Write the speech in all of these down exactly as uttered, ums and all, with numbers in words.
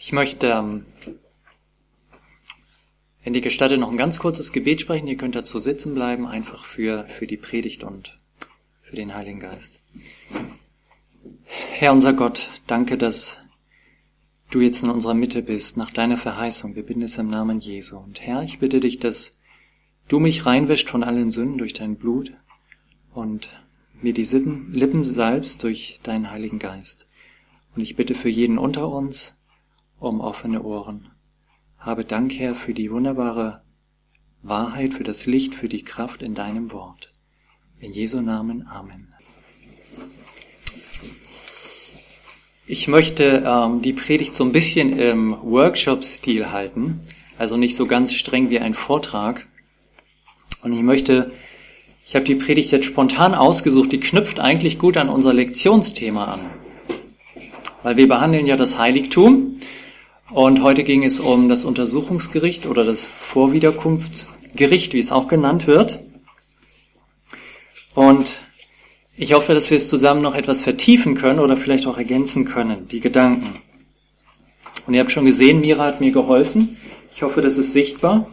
Ich möchte, ähm, wenn ihr gestattet, noch ein ganz kurzes Gebet sprechen. Ihr könnt dazu sitzen bleiben, einfach für, für die Predigt und für den Heiligen Geist. Herr unser Gott, danke, dass du jetzt in unserer Mitte bist, nach deiner Verheißung. Wir bitten es im Namen Jesu. Und Herr, ich bitte dich, dass du mich reinwäschst von allen Sünden durch dein Blut und mir die Lippen salbst durch deinen Heiligen Geist. Und ich bitte für jeden unter uns um offene Ohren. Habe Dank, Herr, für die wunderbare Wahrheit, für das Licht, für die Kraft in deinem Wort. In Jesu Namen, Amen. Ich möchte ähm, die Predigt so ein bisschen im Workshop-Stil halten, also nicht so ganz streng wie ein Vortrag. Und ich möchte, ich habe die Predigt jetzt spontan ausgesucht, die knüpft eigentlich gut an unser Lektionsthema an. Weil wir behandeln ja das Heiligtum und heute ging es um das Untersuchungsgericht oder das Vorwiederkunftsgericht, wie es auch genannt wird. Und ich hoffe, dass wir es zusammen noch etwas vertiefen können oder vielleicht auch ergänzen können, die Gedanken. Und ihr habt schon gesehen, Mira hat mir geholfen. Ich hoffe, das ist sichtbar.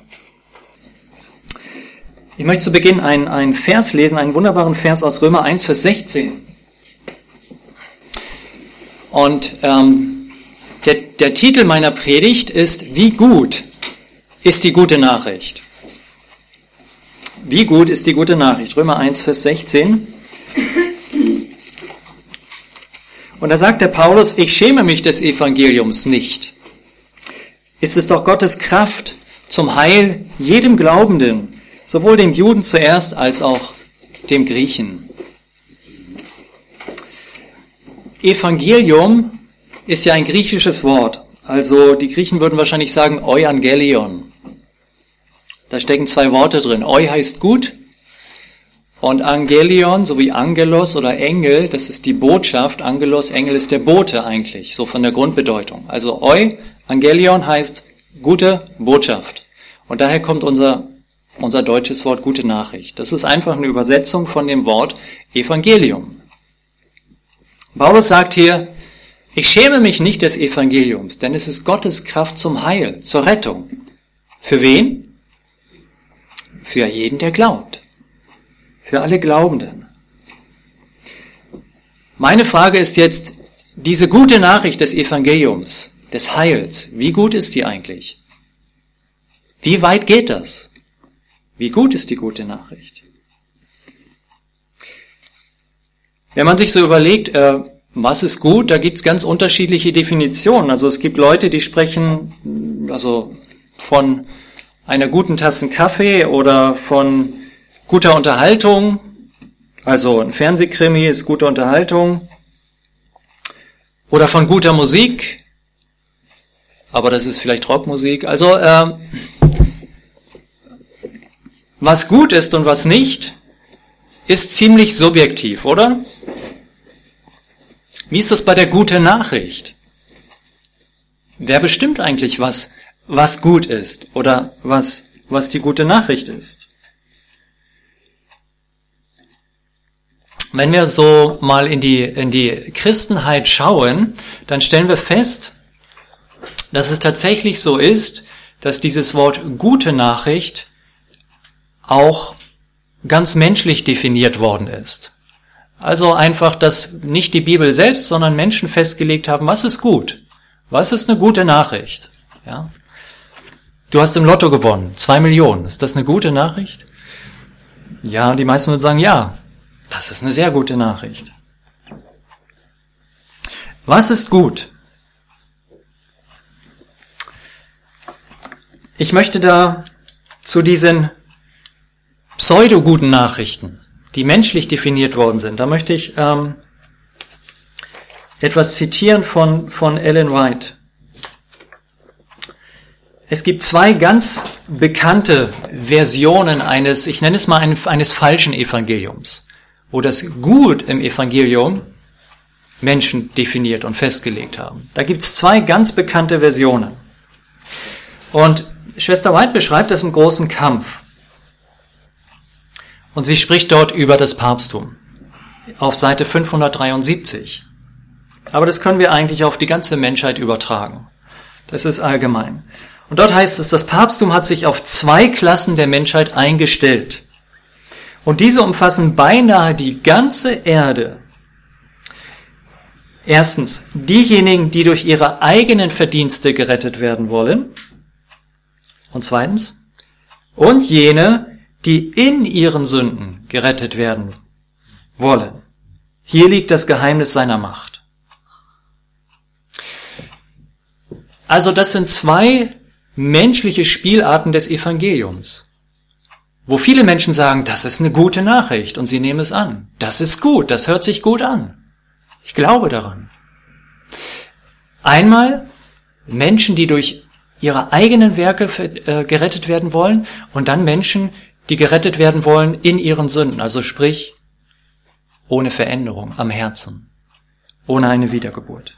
Ich möchte zu Beginn einen, einen Vers lesen, einen wunderbaren Vers aus Römer eins, Vers sechzehn. Und ähm, der, der Titel meiner Predigt ist, wie gut ist die gute Nachricht? Wie gut ist die gute Nachricht? Römer eins, Vers sechzehn. Und da sagt der Paulus, ich schäme mich des Evangeliums nicht. Ist es doch Gottes Kraft zum Heil jedem Glaubenden, sowohl dem Juden zuerst als auch dem Griechen. Evangelium ist ja ein griechisches Wort. Also die Griechen würden wahrscheinlich sagen Euangelion. Da stecken zwei Worte drin. Eu heißt gut und Angelion, so wie Angelos oder Engel, das ist die Botschaft. Angelos, Engel ist der Bote eigentlich, so von der Grundbedeutung. Also Eu, Angelion heißt gute Botschaft. Und daher kommt unser, unser deutsches Wort gute Nachricht. Das ist einfach eine Übersetzung von dem Wort Evangelium. Paulus sagt hier, ich schäme mich nicht des Evangeliums, denn es ist Gottes Kraft zum Heil, zur Rettung. Für wen? Für jeden, der glaubt. Für alle Glaubenden. Meine Frage ist jetzt, diese gute Nachricht des Evangeliums, des Heils, wie gut ist die eigentlich? Wie weit geht das? Wie gut ist die gute Nachricht? Wenn man sich so überlegt, äh, was ist gut, da gibt es ganz unterschiedliche Definitionen. Also es gibt Leute, die sprechen also von einer guten Tasse Kaffee oder von guter Unterhaltung. Also ein Fernsehkrimi ist gute Unterhaltung. Oder von guter Musik. Aber das ist vielleicht Rockmusik. Also äh, was gut ist und was nicht, ist ziemlich subjektiv, oder? Wie ist das bei der guten Nachricht? Wer bestimmt eigentlich, was, was gut ist oder was, was die gute Nachricht ist? Wenn wir so mal in die, in die Christenheit schauen, dann stellen wir fest, dass es tatsächlich so ist, dass dieses Wort gute Nachricht auch ganz menschlich definiert worden ist. Also einfach, dass nicht die Bibel selbst, sondern Menschen festgelegt haben, was ist gut? Was ist eine gute Nachricht? Ja. Du hast im Lotto gewonnen, zwei Millionen. Ist das eine gute Nachricht? Ja, und die meisten würden sagen, ja, das ist eine sehr gute Nachricht. Was ist gut? Ich möchte da zu diesen pseudo-guten Nachrichten, die menschlich definiert worden sind. Da möchte ich ähm, etwas zitieren von, von Ellen White. Es gibt zwei ganz bekannte Versionen eines, ich nenne es mal ein, eines falschen Evangeliums, wo das Gut im Evangelium Menschen definiert und festgelegt haben. Da gibt es zwei ganz bekannte Versionen. Und Schwester White beschreibt das im großen Kampf. Und sie spricht dort über das Papsttum. Auf Seite fünfhundertdreiundsiebzig. Aber das können wir eigentlich auf die ganze Menschheit übertragen. Das ist allgemein. Und dort heißt es, das Papsttum hat sich auf zwei Klassen der Menschheit eingestellt. Und diese umfassen beinahe die ganze Erde. Erstens, diejenigen, die durch ihre eigenen Verdienste gerettet werden wollen. Und zweitens, und jene, die in ihren Sünden gerettet werden wollen. Hier liegt das Geheimnis seiner Macht. Also das sind zwei menschliche Spielarten des Evangeliums, wo viele Menschen sagen, das ist eine gute Nachricht und sie nehmen es an. Das ist gut, das hört sich gut an. Ich glaube daran. Einmal Menschen, die durch ihre eigenen Werke äh, gerettet werden wollen und dann Menschen, die gerettet werden wollen in ihren Sünden, also sprich ohne Veränderung am Herzen, ohne eine Wiedergeburt.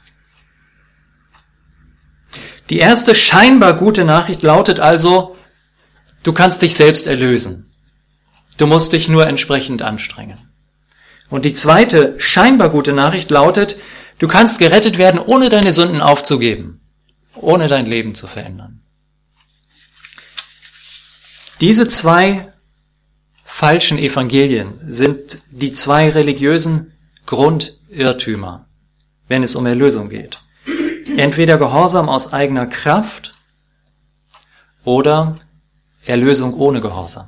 Die erste scheinbar gute Nachricht lautet also, du kannst dich selbst erlösen. Du musst dich nur entsprechend anstrengen. Und die zweite scheinbar gute Nachricht lautet, du kannst gerettet werden, ohne deine Sünden aufzugeben, ohne dein Leben zu verändern. Diese zwei falschen Evangelien sind die zwei religiösen Grundirrtümer, wenn es um Erlösung geht. Entweder Gehorsam aus eigener Kraft oder Erlösung ohne Gehorsam.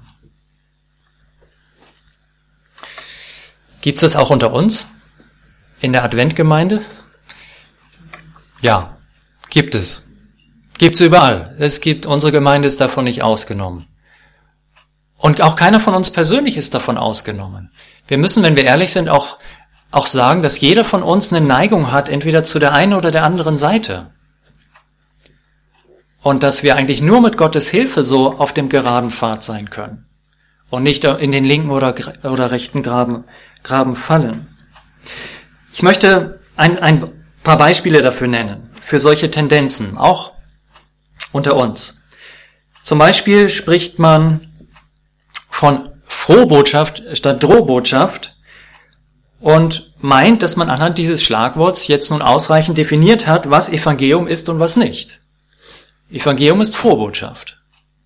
Gibt es das auch unter uns? In der Adventgemeinde? Ja, gibt es. Gibt es überall. Es gibt, unsere Gemeinde ist davon nicht ausgenommen. Und auch keiner von uns persönlich ist davon ausgenommen. Wir müssen, wenn wir ehrlich sind, auch, auch sagen, dass jeder von uns eine Neigung hat, entweder zu der einen oder der anderen Seite. Und dass wir eigentlich nur mit Gottes Hilfe so auf dem geraden Pfad sein können. Und nicht in den linken oder, oder rechten Graben, Graben fallen. Ich möchte ein, ein paar Beispiele dafür nennen, für solche Tendenzen, auch unter uns. Zum Beispiel spricht man von Frohbotschaft statt Drohbotschaft und meint, dass man anhand dieses Schlagworts jetzt nun ausreichend definiert hat, was Evangelium ist und was nicht. Evangelium ist Frohbotschaft.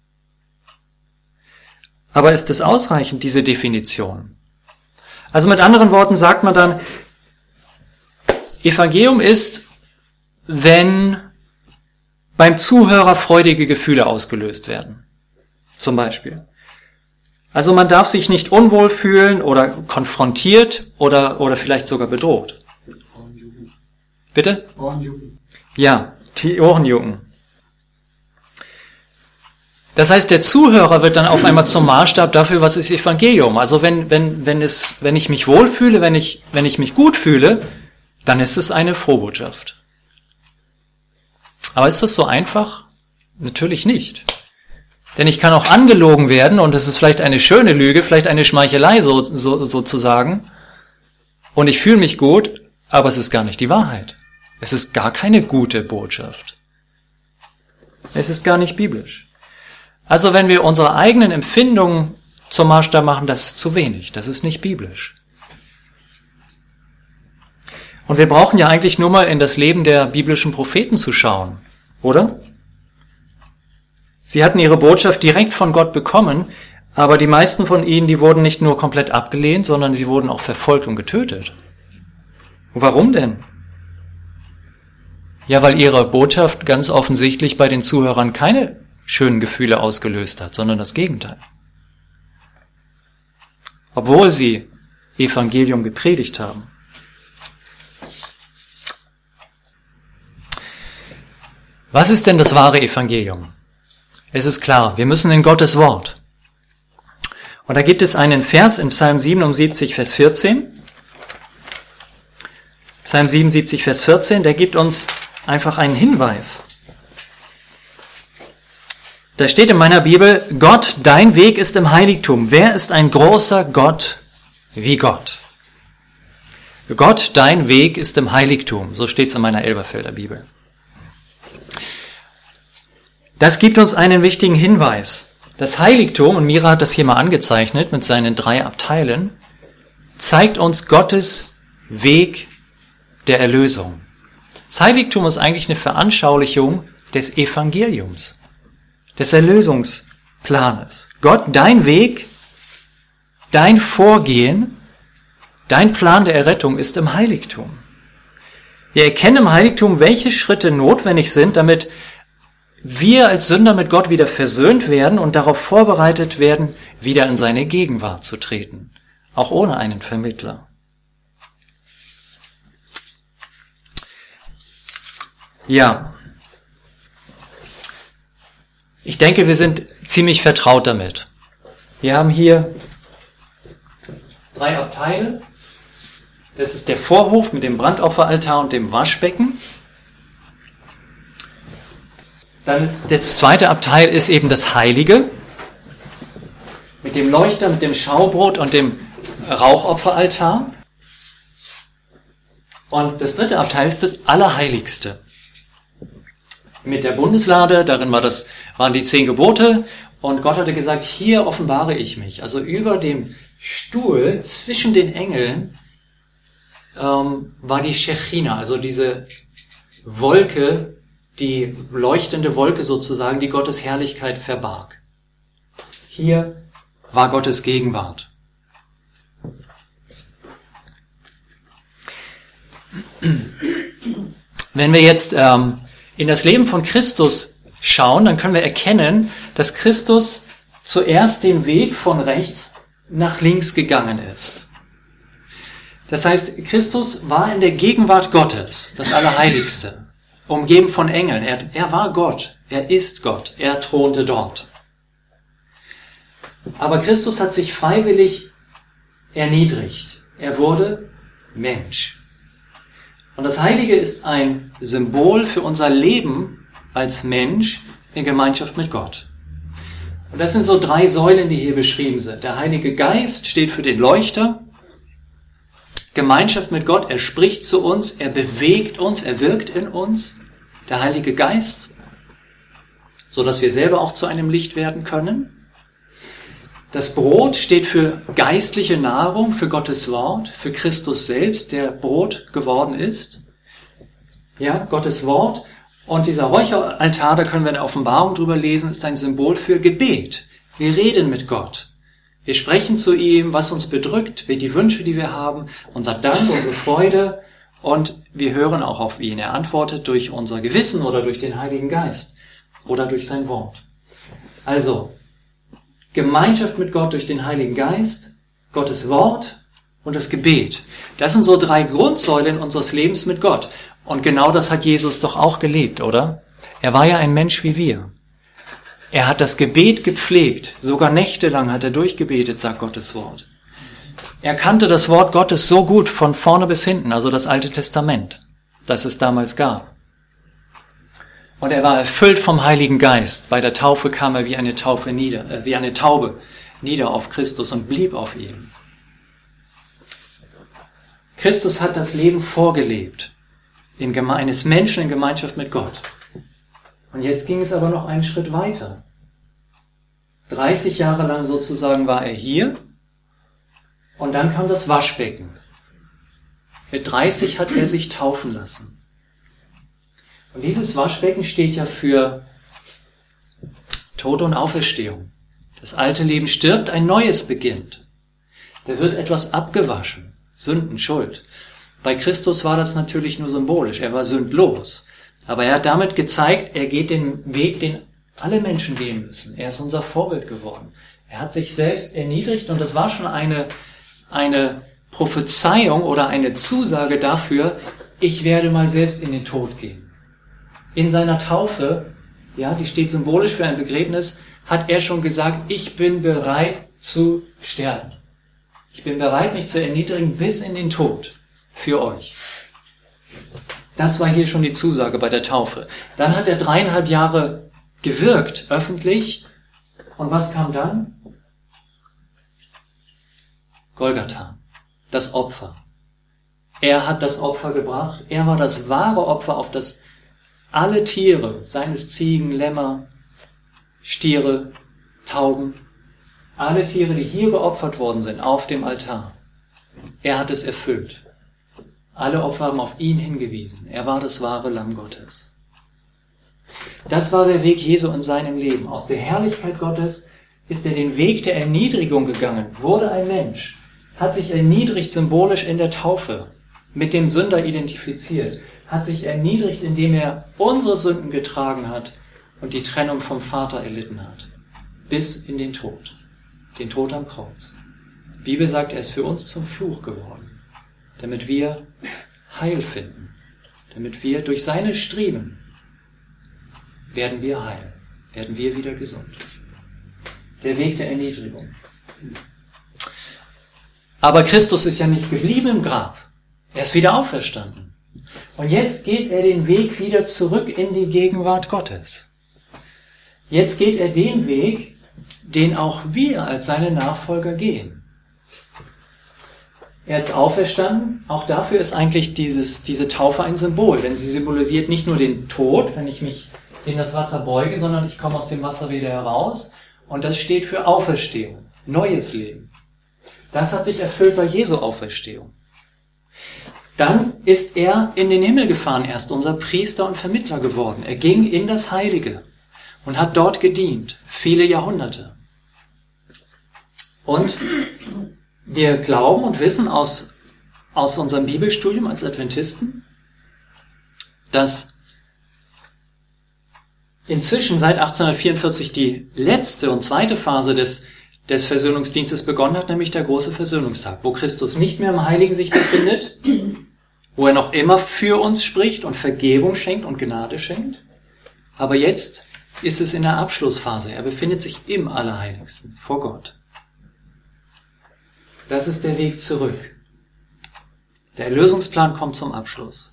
Aber ist es ausreichend, diese Definition? Also mit anderen Worten sagt man dann, Evangelium ist, wenn beim Zuhörer freudige Gefühle ausgelöst werden. Zum Beispiel. Also man darf sich nicht unwohl fühlen oder konfrontiert oder, oder vielleicht sogar bedroht. Bitte? Ohrenjucken. Ja, die Ohren jucken. Das heißt, der Zuhörer wird dann auf einmal zum Maßstab dafür, was ist Evangelium. Also wenn, wenn, wenn es, wenn ich mich wohlfühle, wenn ich, wenn ich mich gut fühle, dann ist es eine Frohbotschaft. Aber ist das so einfach? Natürlich nicht. Denn ich kann auch angelogen werden und es ist vielleicht eine schöne Lüge, vielleicht eine Schmeichelei so, so, sozusagen. Und ich fühle mich gut, aber es ist gar nicht die Wahrheit. Es ist gar keine gute Botschaft. Es ist gar nicht biblisch. Also wenn wir unsere eigenen Empfindungen zum Maßstab machen, das ist zu wenig, das ist nicht biblisch. Und wir brauchen ja eigentlich nur mal in das Leben der biblischen Propheten zu schauen, oder? Sie hatten ihre Botschaft direkt von Gott bekommen, aber die meisten von ihnen, die wurden nicht nur komplett abgelehnt, sondern sie wurden auch verfolgt und getötet. Und warum denn? Ja, weil ihre Botschaft ganz offensichtlich bei den Zuhörern keine schönen Gefühle ausgelöst hat, sondern das Gegenteil. Obwohl sie Evangelium gepredigt haben. Was ist denn das wahre Evangelium? Es ist klar, wir müssen in Gottes Wort. Und da gibt es einen Vers in Psalm siebenundsiebzig, Vers vierzehn. Psalm siebenundsiebzig, Vers vierzehn, der gibt uns einfach einen Hinweis. Da steht in meiner Bibel, Gott, dein Weg ist im Heiligtum. Wer ist ein großer Gott wie Gott? Gott, dein Weg ist im Heiligtum. So steht es in meiner Elberfelder Bibel. Das gibt uns einen wichtigen Hinweis. Das Heiligtum, und Mira hat das hier mal angezeichnet mit seinen drei Abteilen, zeigt uns Gottes Weg der Erlösung. Das Heiligtum ist eigentlich eine Veranschaulichung des Evangeliums, des Erlösungsplanes. Gott, dein Weg, dein Vorgehen, dein Plan der Errettung ist im Heiligtum. Wir erkennen im Heiligtum, welche Schritte notwendig sind, damit wir als Sünder mit Gott wieder versöhnt werden und darauf vorbereitet werden, wieder in seine Gegenwart zu treten, auch ohne einen Vermittler. Ja, ich denke, wir sind ziemlich vertraut damit. Wir haben hier drei Abteile. Das ist der Vorhof mit dem Brandopferaltar und dem Waschbecken. Dann das zweite Abteil ist eben das Heilige mit dem Leuchter, mit dem Schaubrot und dem Rauchopferaltar. Und das dritte Abteil ist das Allerheiligste. Mit der Bundeslade, darin war das, waren die zehn Gebote und Gott hatte gesagt, hier offenbare ich mich. Also über dem Stuhl zwischen den Engeln ähm, war die Shechina, also diese Wolke, die leuchtende Wolke sozusagen, die Gottes Herrlichkeit verbarg. Hier war Gottes Gegenwart. Wenn wir jetzt ähm, in das Leben von Christus schauen, dann können wir erkennen, dass Christus zuerst den Weg von rechts nach links gegangen ist. Das heißt, Christus war in der Gegenwart Gottes, das Allerheiligste, umgeben von Engeln. Er, er war Gott, er ist Gott, er thronte dort. Aber Christus hat sich freiwillig erniedrigt. Er wurde Mensch. Und das Heilige ist ein Symbol für unser Leben als Mensch in Gemeinschaft mit Gott. Und das sind so drei Säulen, die hier beschrieben sind. Der Heilige Geist steht für den Leuchter. Gemeinschaft mit Gott, er spricht zu uns, er bewegt uns, er wirkt in uns. Der Heilige Geist, so dass wir selber auch zu einem Licht werden können. Das Brot steht für geistliche Nahrung, für Gottes Wort, für Christus selbst, der Brot geworden ist. Ja, Gottes Wort. Und dieser Räucheraltar, da können wir in der Offenbarung drüber lesen, ist ein Symbol für Gebet. Wir reden mit Gott. Wir sprechen zu ihm, was uns bedrückt, wie die Wünsche, die wir haben, unser Dank, unsere Freude. Und wir hören auch auf ihn. Er antwortet durch unser Gewissen oder durch den Heiligen Geist oder durch sein Wort. Also, Gemeinschaft mit Gott durch den Heiligen Geist, Gottes Wort und das Gebet. Das sind so drei Grundsäulen unseres Lebens mit Gott. Und genau das hat Jesus doch auch gelebt, oder? Er war ja ein Mensch wie wir. Er hat das Gebet gepflegt. Sogar nächtelang hat er durchgebetet, sagt Gottes Wort. Er kannte das Wort Gottes so gut von vorne bis hinten, also das Alte Testament, das es damals gab. Und er war erfüllt vom Heiligen Geist. Bei der Taufe kam er wie eine Taufe nieder, äh, wie eine Taube nieder auf Christus und blieb auf ihm. Christus hat das Leben vorgelebt, in Geme- eines Menschen in Gemeinschaft mit Gott. Und jetzt ging es aber noch einen Schritt weiter. dreißig Jahre lang sozusagen war er hier und dann kam das Waschbecken. Mit dreißig hat er sich taufen lassen. Und dieses Waschbecken steht ja für Tod und Auferstehung. Das alte Leben stirbt, ein neues beginnt. Da wird etwas abgewaschen. Sünden, Schuld. Bei Christus war das natürlich nur symbolisch. Er war sündlos. Aber er hat damit gezeigt, er geht den Weg, den alle Menschen gehen müssen. Er ist unser Vorbild geworden. Er hat sich selbst erniedrigt und das war schon eine, eine Prophezeiung oder eine Zusage dafür, ich werde mal selbst in den Tod gehen. In seiner Taufe, ja, die steht symbolisch für ein Begräbnis, hat er schon gesagt, ich bin bereit zu sterben. Ich bin bereit, mich zu erniedrigen bis in den Tod für euch. Das war hier schon die Zusage bei der Taufe. Dann hat er dreieinhalb Jahre gewirkt, öffentlich. Und was kam dann? Golgatha, das Opfer. Er hat das Opfer gebracht. Er war das wahre Opfer, auf das alle Tiere, seien es Ziegen, Lämmer, Stiere, Tauben, alle Tiere, die hier geopfert worden sind, auf dem Altar. Er hat es erfüllt. Alle Opfer haben auf ihn hingewiesen. Er war das wahre Lamm Gottes. Das war der Weg Jesu in seinem Leben. Aus der Herrlichkeit Gottes ist er den Weg der Erniedrigung gegangen, wurde ein Mensch, hat sich erniedrigt symbolisch in der Taufe, mit dem Sünder identifiziert, hat sich erniedrigt, indem er unsere Sünden getragen hat und die Trennung vom Vater erlitten hat, bis in den Tod, den Tod am Kreuz. Die Bibel sagt, er ist für uns zum Fluch geworden, damit wir Heil finden, damit wir durch seine Striemen werden wir heil, werden wir wieder gesund. Der Weg der Erniedrigung. Aber Christus ist ja nicht geblieben im Grab. Er ist wieder auferstanden. Und jetzt geht er den Weg wieder zurück in die Gegenwart Gottes. Jetzt geht er den Weg, den auch wir als seine Nachfolger gehen. Er ist auferstanden. Auch dafür ist eigentlich dieses, diese Taufe ein Symbol, denn sie symbolisiert nicht nur den Tod, wenn ich mich in das Wasser beuge, sondern ich komme aus dem Wasser wieder heraus. Und das steht für Auferstehung, neues Leben. Das hat sich erfüllt bei Jesu Auferstehung. Dann ist er in den Himmel gefahren, erst unser Priester und Vermittler geworden. Er ging in das Heilige und hat dort gedient, viele Jahrhunderte. Und wir glauben und wissen aus, aus unserem Bibelstudium als Adventisten, dass inzwischen seit achtzehnhundertvierundvierzig die letzte und zweite Phase des, des Versöhnungsdienstes begonnen hat, nämlich der große Versöhnungstag, wo Christus nicht mehr im Heiligen sich befindet, wo er noch immer für uns spricht und Vergebung schenkt und Gnade schenkt. Aber jetzt ist es in der Abschlussphase. Er befindet sich im Allerheiligsten, vor Gott. Das ist der Weg zurück. Der Erlösungsplan kommt zum Abschluss.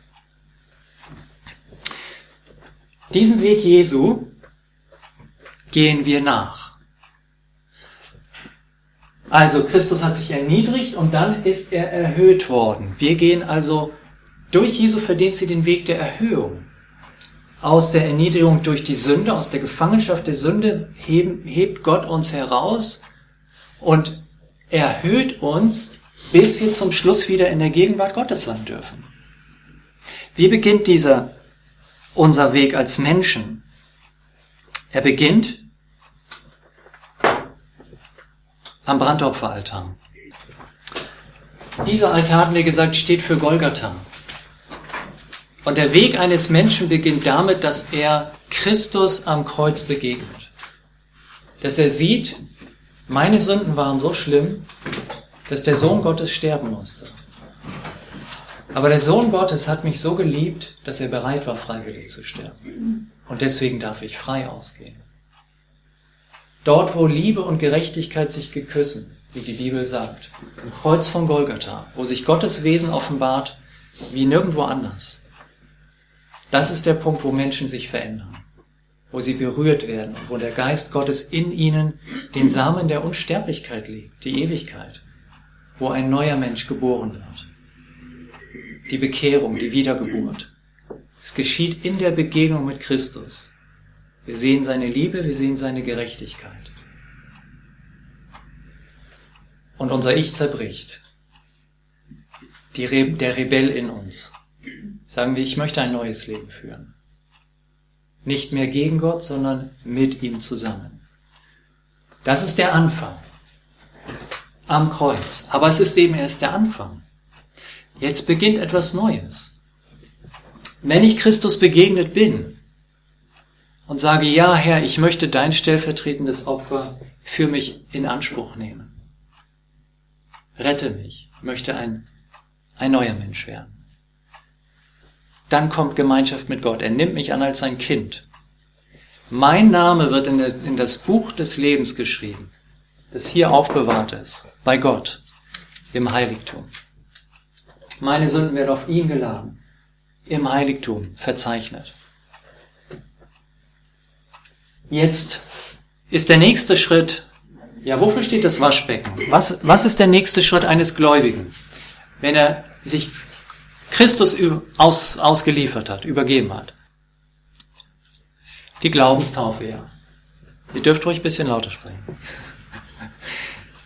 Diesen Weg Jesu gehen wir nach. Also Christus hat sich erniedrigt und dann ist er erhöht worden. Wir gehen also durch Jesu Verdienste den Weg der Erhöhung. Aus der Erniedrigung durch die Sünde, aus der Gefangenschaft der Sünde heben, hebt Gott uns heraus und erhöht uns, bis wir zum Schluss wieder in der Gegenwart Gottes sein dürfen. Wie beginnt dieser unser Weg als Menschen? Er beginnt am Brandopferaltar. Dieser Altar, hatten wir gesagt, steht für Golgatha. Und der Weg eines Menschen beginnt damit, dass er Christus am Kreuz begegnet. Dass er sieht, meine Sünden waren so schlimm, dass der Sohn Gottes sterben musste. Aber der Sohn Gottes hat mich so geliebt, dass er bereit war, freiwillig zu sterben. Und deswegen darf ich frei ausgehen. Dort, wo Liebe und Gerechtigkeit sich geküssen, wie die Bibel sagt, im Kreuz von Golgatha, wo sich Gottes Wesen offenbart, wie nirgendwo anders. Das ist der Punkt, wo Menschen sich verändern, wo sie berührt werden und wo der Geist Gottes in ihnen den Samen der Unsterblichkeit legt, die Ewigkeit, wo ein neuer Mensch geboren wird. Die Bekehrung, die Wiedergeburt. Es geschieht in der Begegnung mit Christus. Wir sehen seine Liebe, wir sehen seine Gerechtigkeit. Und unser Ich zerbricht. Die Re- der Rebell in uns. Sagen wir, ich möchte ein neues Leben führen. Nicht mehr gegen Gott, sondern mit ihm zusammen. Das ist der Anfang. Am Kreuz. Aber es ist eben erst der Anfang. Jetzt beginnt etwas Neues. Wenn ich Christus begegnet bin und sage, ja Herr, ich möchte dein stellvertretendes Opfer für mich in Anspruch nehmen. Rette mich, ich möchte ein, ein neuer Mensch werden. Dann kommt Gemeinschaft mit Gott. Er nimmt mich an als sein Kind. Mein Name wird in, der, in das Buch des Lebens geschrieben, das hier aufbewahrt ist, bei Gott, im Heiligtum. Meine Sünden werden auf ihn geladen, im Heiligtum verzeichnet. Jetzt ist der nächste Schritt, ja, wofür steht das Waschbecken? Was, was ist der nächste Schritt eines Gläubigen, wenn er sich Christus aus, ausgeliefert hat, übergeben hat? Die Glaubenstaufe, ja. Ihr dürft ruhig ein bisschen lauter sprechen.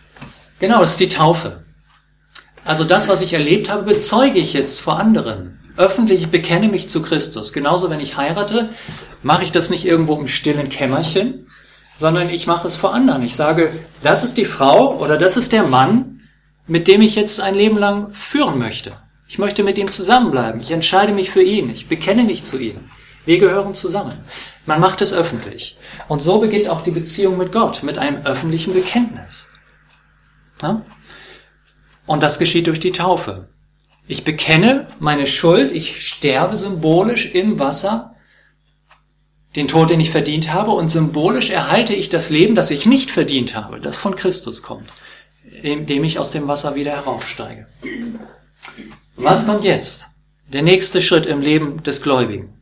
Genau, das ist die Taufe. Also das, was ich erlebt habe, bezeuge ich jetzt vor anderen. öffentlich, ich bekenne mich zu Christus. Genauso, wenn ich heirate, mache ich das nicht irgendwo im stillen Kämmerchen, sondern ich mache es vor anderen. Ich sage, das ist die Frau oder das ist der Mann, mit dem ich jetzt ein Leben lang führen möchte. Ich möchte mit ihm zusammenbleiben. Ich entscheide mich für ihn. Ich bekenne mich zu ihm. Wir gehören zusammen. Man macht es öffentlich. Und so beginnt auch die Beziehung mit Gott, mit einem öffentlichen Bekenntnis. Ja? Und das geschieht durch die Taufe. Ich bekenne meine Schuld, ich sterbe symbolisch im Wasser, den Tod, den ich verdient habe, und symbolisch erhalte ich das Leben, das ich nicht verdient habe, das von Christus kommt, indem ich aus dem Wasser wieder heraufsteige. Was kommt jetzt? Der nächste Schritt im Leben des Gläubigen.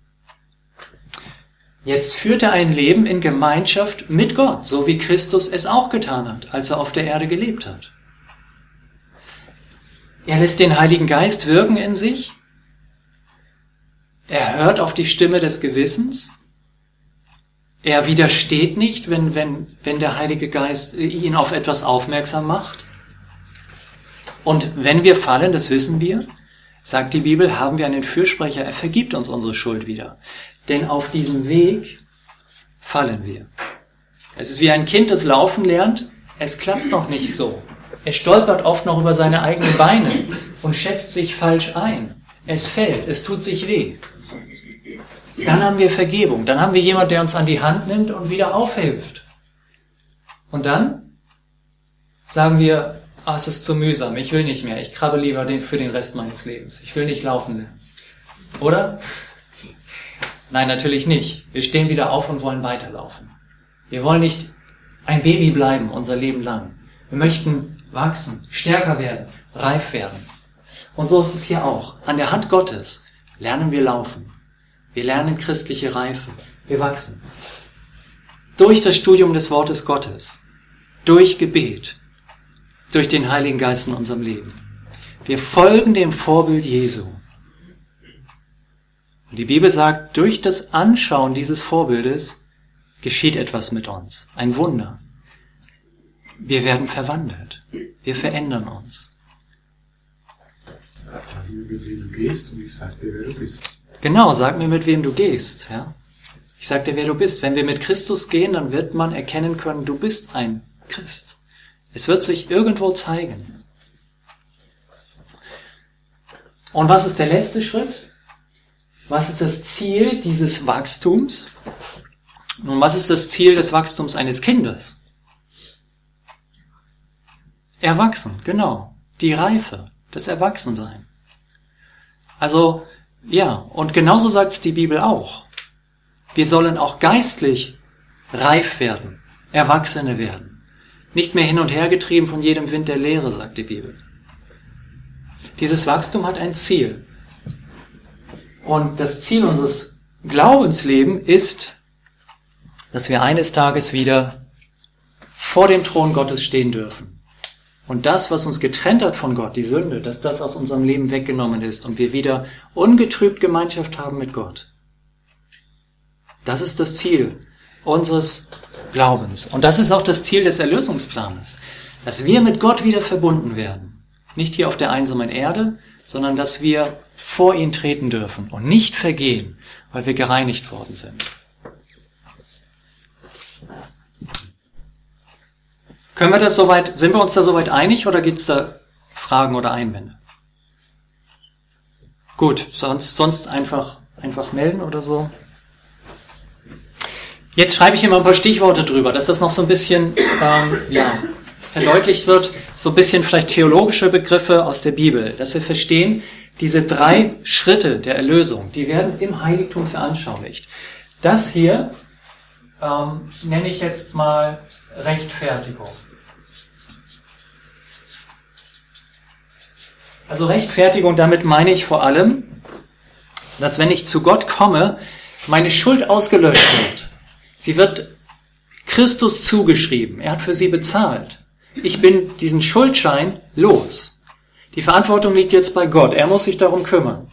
Jetzt führt er ein Leben in Gemeinschaft mit Gott, so wie Christus es auch getan hat, als er auf der Erde gelebt hat. Er lässt den Heiligen Geist wirken in sich. Er hört auf die Stimme des Gewissens. Er widersteht nicht, wenn, wenn, wenn der Heilige Geist ihn auf etwas aufmerksam macht. Und wenn wir fallen, das wissen wir, sagt die Bibel, haben wir einen Fürsprecher, er vergibt uns unsere Schuld wieder. Denn auf diesem Weg fallen wir. Es ist wie ein Kind, das laufen lernt, es klappt noch nicht so. Es stolpert oft noch über seine eigenen Beine und schätzt sich falsch ein. Es fällt, es tut sich weh. Dann haben wir Vergebung, dann haben wir jemanden, der uns an die Hand nimmt und wieder aufhilft. Und dann sagen wir, ah, es ist zu mühsam, ich will nicht mehr, ich krabbe lieber den, für den Rest meines Lebens. Ich will nicht laufen lernen. Oder? Nein, natürlich nicht. Wir stehen wieder auf und wollen weiterlaufen. Wir wollen nicht ein Baby bleiben, unser Leben lang. Wir möchten wachsen, stärker werden, reif werden. Und so ist es hier auch. An der Hand Gottes lernen wir laufen. Wir lernen christliche Reife. Wir wachsen. Durch das Studium des Wortes Gottes. Durch Gebet. Durch den Heiligen Geist in unserem Leben. Wir folgen dem Vorbild Jesu. Und die Bibel sagt, durch das Anschauen dieses Vorbildes geschieht etwas mit uns. Ein Wunder. Wir werden verwandelt. Wir verändern uns. Sag mir, mit wem du gehst, und ich sag dir, wer du bist. Genau, sag mir, mit wem du gehst. Ja? Ich sag dir, wer du bist. Wenn wir mit Christus gehen, dann wird man erkennen können, du bist ein Christ. Es wird sich irgendwo zeigen. Und was ist der letzte Schritt? Was ist das Ziel dieses Wachstums? Nun, was ist das Ziel des Wachstums eines Kindes? Erwachsen, genau. Die Reife, das Erwachsensein. Also, ja, und genauso sagt es die Bibel auch. Wir sollen auch geistlich reif werden, Erwachsene werden. Nicht mehr hin und her getrieben von jedem Wind der Lehre, sagt die Bibel. Dieses Wachstum hat ein Ziel. Und das Ziel unseres Glaubenslebens ist, dass wir eines Tages wieder vor dem Thron Gottes stehen dürfen. Und das, was uns getrennt hat von Gott, die Sünde, dass das aus unserem Leben weggenommen ist und wir wieder ungetrübt Gemeinschaft haben mit Gott. Das ist das Ziel unseres Glaubens. Und das ist auch das Ziel des Erlösungsplanes, dass wir mit Gott wieder verbunden werden. Nicht hier auf der einsamen Erde, sondern dass wir vor ihn treten dürfen und nicht vergehen, weil wir gereinigt worden sind. Können wir das soweit, sind wir uns da soweit einig oder gibt es da Fragen oder Einwände? Gut, sonst, sonst einfach, einfach melden oder so. Jetzt schreibe ich hier mal ein paar Stichworte drüber, dass das noch so ein bisschen ähm, ja, verdeutlicht wird, so ein bisschen vielleicht theologische Begriffe aus der Bibel, dass wir verstehen, diese drei Schritte der Erlösung, die werden im Heiligtum veranschaulicht. Das hier ähm, nenne ich jetzt mal Rechtfertigung. Also Rechtfertigung, damit meine ich vor allem, dass wenn ich zu Gott komme, meine Schuld ausgelöscht wird. Sie wird Christus zugeschrieben. Er hat für sie bezahlt. Ich bin diesen Schuldschein los. Die Verantwortung liegt jetzt bei Gott. Er muss sich darum kümmern.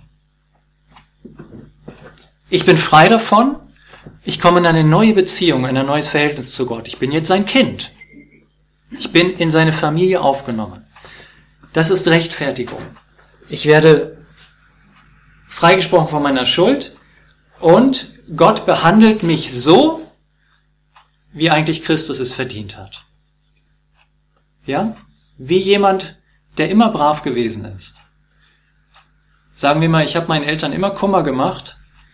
Ich bin frei davon. Ich komme in eine neue Beziehung, in ein neues Verhältnis zu Gott. Ich bin jetzt sein Kind. Ich bin in seine Familie aufgenommen. Das ist Rechtfertigung. Ich werde freigesprochen von meiner Schuld und Gott behandelt mich so, wie eigentlich Christus es verdient hat. Ja? Wie jemand, der immer brav gewesen ist. Sagen wir mal, ich habe meinen Eltern immer Kummer gemacht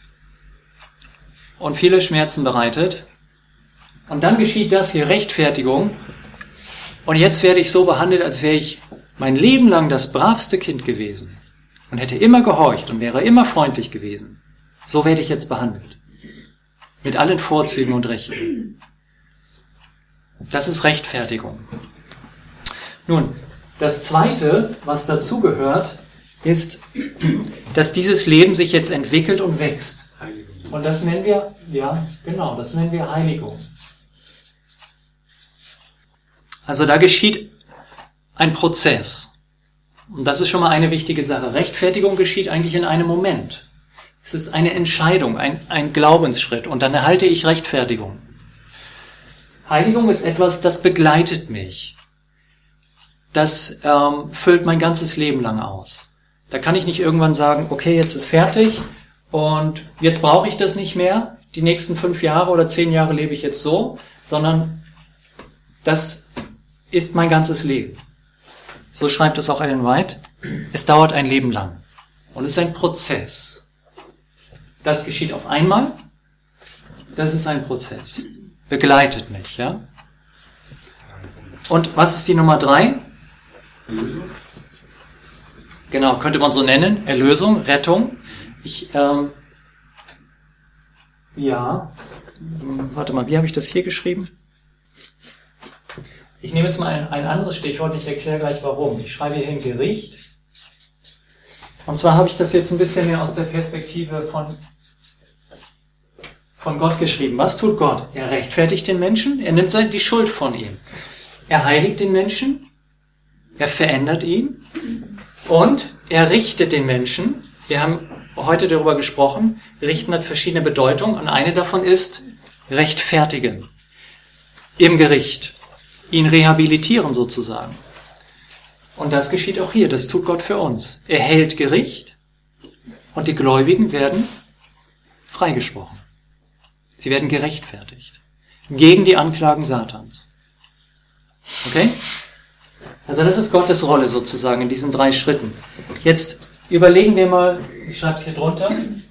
und viele Schmerzen bereitet. Und dann geschieht das hier, Rechtfertigung. Und jetzt werde ich so behandelt, als wäre ich mein Leben lang das bravste Kind gewesen und hätte immer gehorcht und wäre immer freundlich gewesen. So werde ich jetzt behandelt. Mit allen Vorzügen und Rechten. Das ist Rechtfertigung. Nun, das Zweite, was dazugehört, ist, dass dieses Leben sich jetzt entwickelt und wächst. Und das nennen wir, ja, genau, das nennen wir Heiligung. Also da geschieht ein Prozess. Und das ist schon mal eine wichtige Sache. Rechtfertigung geschieht eigentlich in einem Moment. Es ist eine Entscheidung, ein, ein Glaubensschritt. Und dann erhalte ich Rechtfertigung. Heiligung ist etwas, das begleitet mich. Das ähm, füllt mein ganzes Leben lang aus. Da kann ich nicht irgendwann sagen, okay, jetzt ist fertig und jetzt brauche ich das nicht mehr. Die nächsten fünf Jahre oder zehn Jahre lebe ich jetzt so, sondern das ist mein ganzes Leben. So schreibt es auch Ellen White. Es dauert ein Leben lang. Und es ist ein Prozess. Das geschieht auf einmal. Das ist ein Prozess. Begleitet mich, ja. Und was ist die Nummer drei? Genau, könnte man so nennen. Erlösung, Rettung. Ich, ähm, ja, warte mal, wie habe ich das hier geschrieben? Ich nehme jetzt mal ein, ein anderes Stichwort, ich erkläre gleich warum. Ich schreibe hier hin Gericht. Und zwar habe ich das jetzt ein bisschen mehr aus der Perspektive von, von Gott geschrieben. Was tut Gott? Er rechtfertigt den Menschen, er nimmt die Schuld von ihm. Er heiligt den Menschen, er verändert ihn und er richtet den Menschen. Wir haben heute darüber gesprochen, richten hat verschiedene Bedeutungen und eine davon ist rechtfertigen im Gericht. Ihn rehabilitieren sozusagen. Und das geschieht auch hier, das tut Gott für uns. Er hält Gericht und die Gläubigen werden freigesprochen. Sie werden gerechtfertigt. Gegen die Anklagen Satans. Okay? Also das ist Gottes Rolle sozusagen in diesen drei Schritten. Jetzt überlegen wir mal, ich schreibe es hier drunter.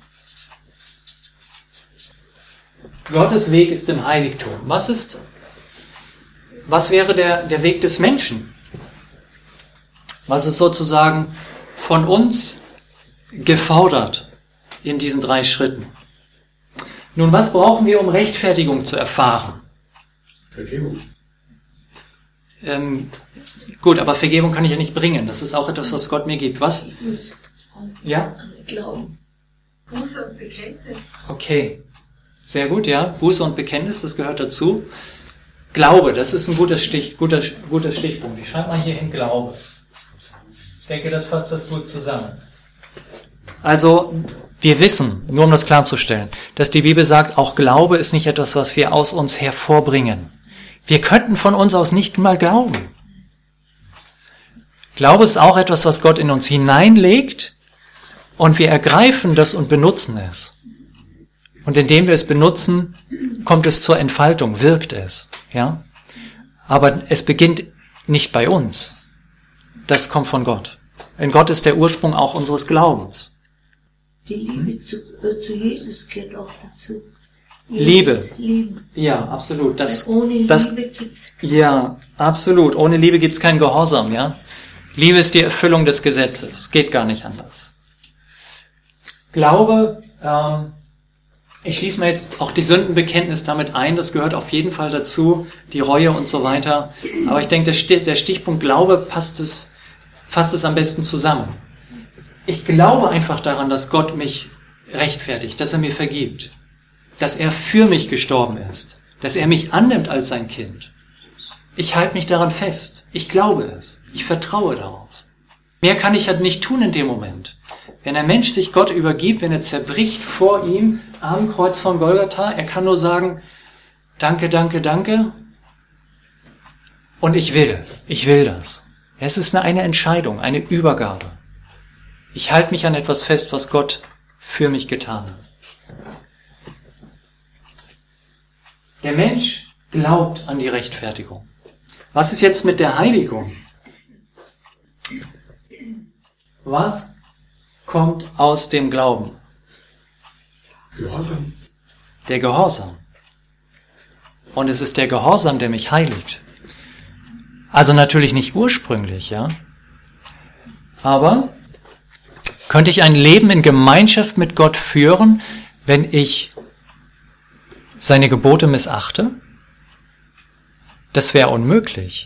Gottes Weg ist im Heiligtum. Was ist Was wäre der, der Weg des Menschen? Was ist sozusagen von uns gefordert in diesen drei Schritten? Nun, was brauchen wir, um Rechtfertigung zu erfahren? Vergebung. Ähm, gut, aber Vergebung kann ich ja nicht bringen. Das ist auch etwas, was Gott mir gibt. Was? Ja? Glauben. Buße und Bekenntnis. Okay. Sehr gut, ja. Buße und Bekenntnis, das gehört dazu. Glaube, das ist ein guter, Stich, guter, guter Stichpunkt. Ich schreibe mal hier hin Glaube. Ich denke, das fasst das gut zusammen. Also, wir wissen, nur um das klarzustellen, dass die Bibel sagt, auch Glaube ist nicht etwas, was wir aus uns hervorbringen. Wir könnten von uns aus nicht mal glauben. Glaube ist auch etwas, was Gott in uns hineinlegt und wir ergreifen das und benutzen es. Und indem wir es benutzen, kommt es zur Entfaltung, wirkt es, ja. Aber es beginnt nicht bei uns. Das kommt von Gott. In Gott ist der Ursprung auch unseres Glaubens. Die Liebe zu, äh, zu Jesus gehört auch dazu. Liebe. Lieben. Ja, absolut. Das, Weil ohne das, Liebe gibt's ja, absolut. Ohne Liebe gibt's keinen Gehorsam, ja. Liebe ist die Erfüllung des Gesetzes. Geht gar nicht anders. Glaube, ähm, ich schließe mir jetzt auch die Sündenbekenntnis damit ein, das gehört auf jeden Fall dazu, die Reue und so weiter. Aber ich denke, der Stichpunkt Glaube passt es, fasst es am besten zusammen. Ich glaube einfach daran, dass Gott mich rechtfertigt, dass er mir vergibt, dass er für mich gestorben ist, dass er mich annimmt als sein Kind. Ich halte mich daran fest. Ich glaube es. Ich vertraue darauf. Mehr kann ich halt nicht tun in dem Moment. Wenn ein Mensch sich Gott übergibt, wenn er zerbricht vor ihm am Kreuz von Golgatha, er kann nur sagen, danke, danke, danke. Und ich will, ich will das. Es ist eine Entscheidung, eine Übergabe. Ich halte mich an etwas fest, was Gott für mich getan hat. Der Mensch glaubt an die Rechtfertigung. Was ist jetzt mit der Heiligung? Was kommt aus dem Glauben? Gehorsam. Der Gehorsam. Und es ist der Gehorsam, der mich heiligt. Also natürlich nicht ursprünglich, ja. Aber könnte ich ein Leben in Gemeinschaft mit Gott führen, wenn ich seine Gebote missachte? Das wäre unmöglich.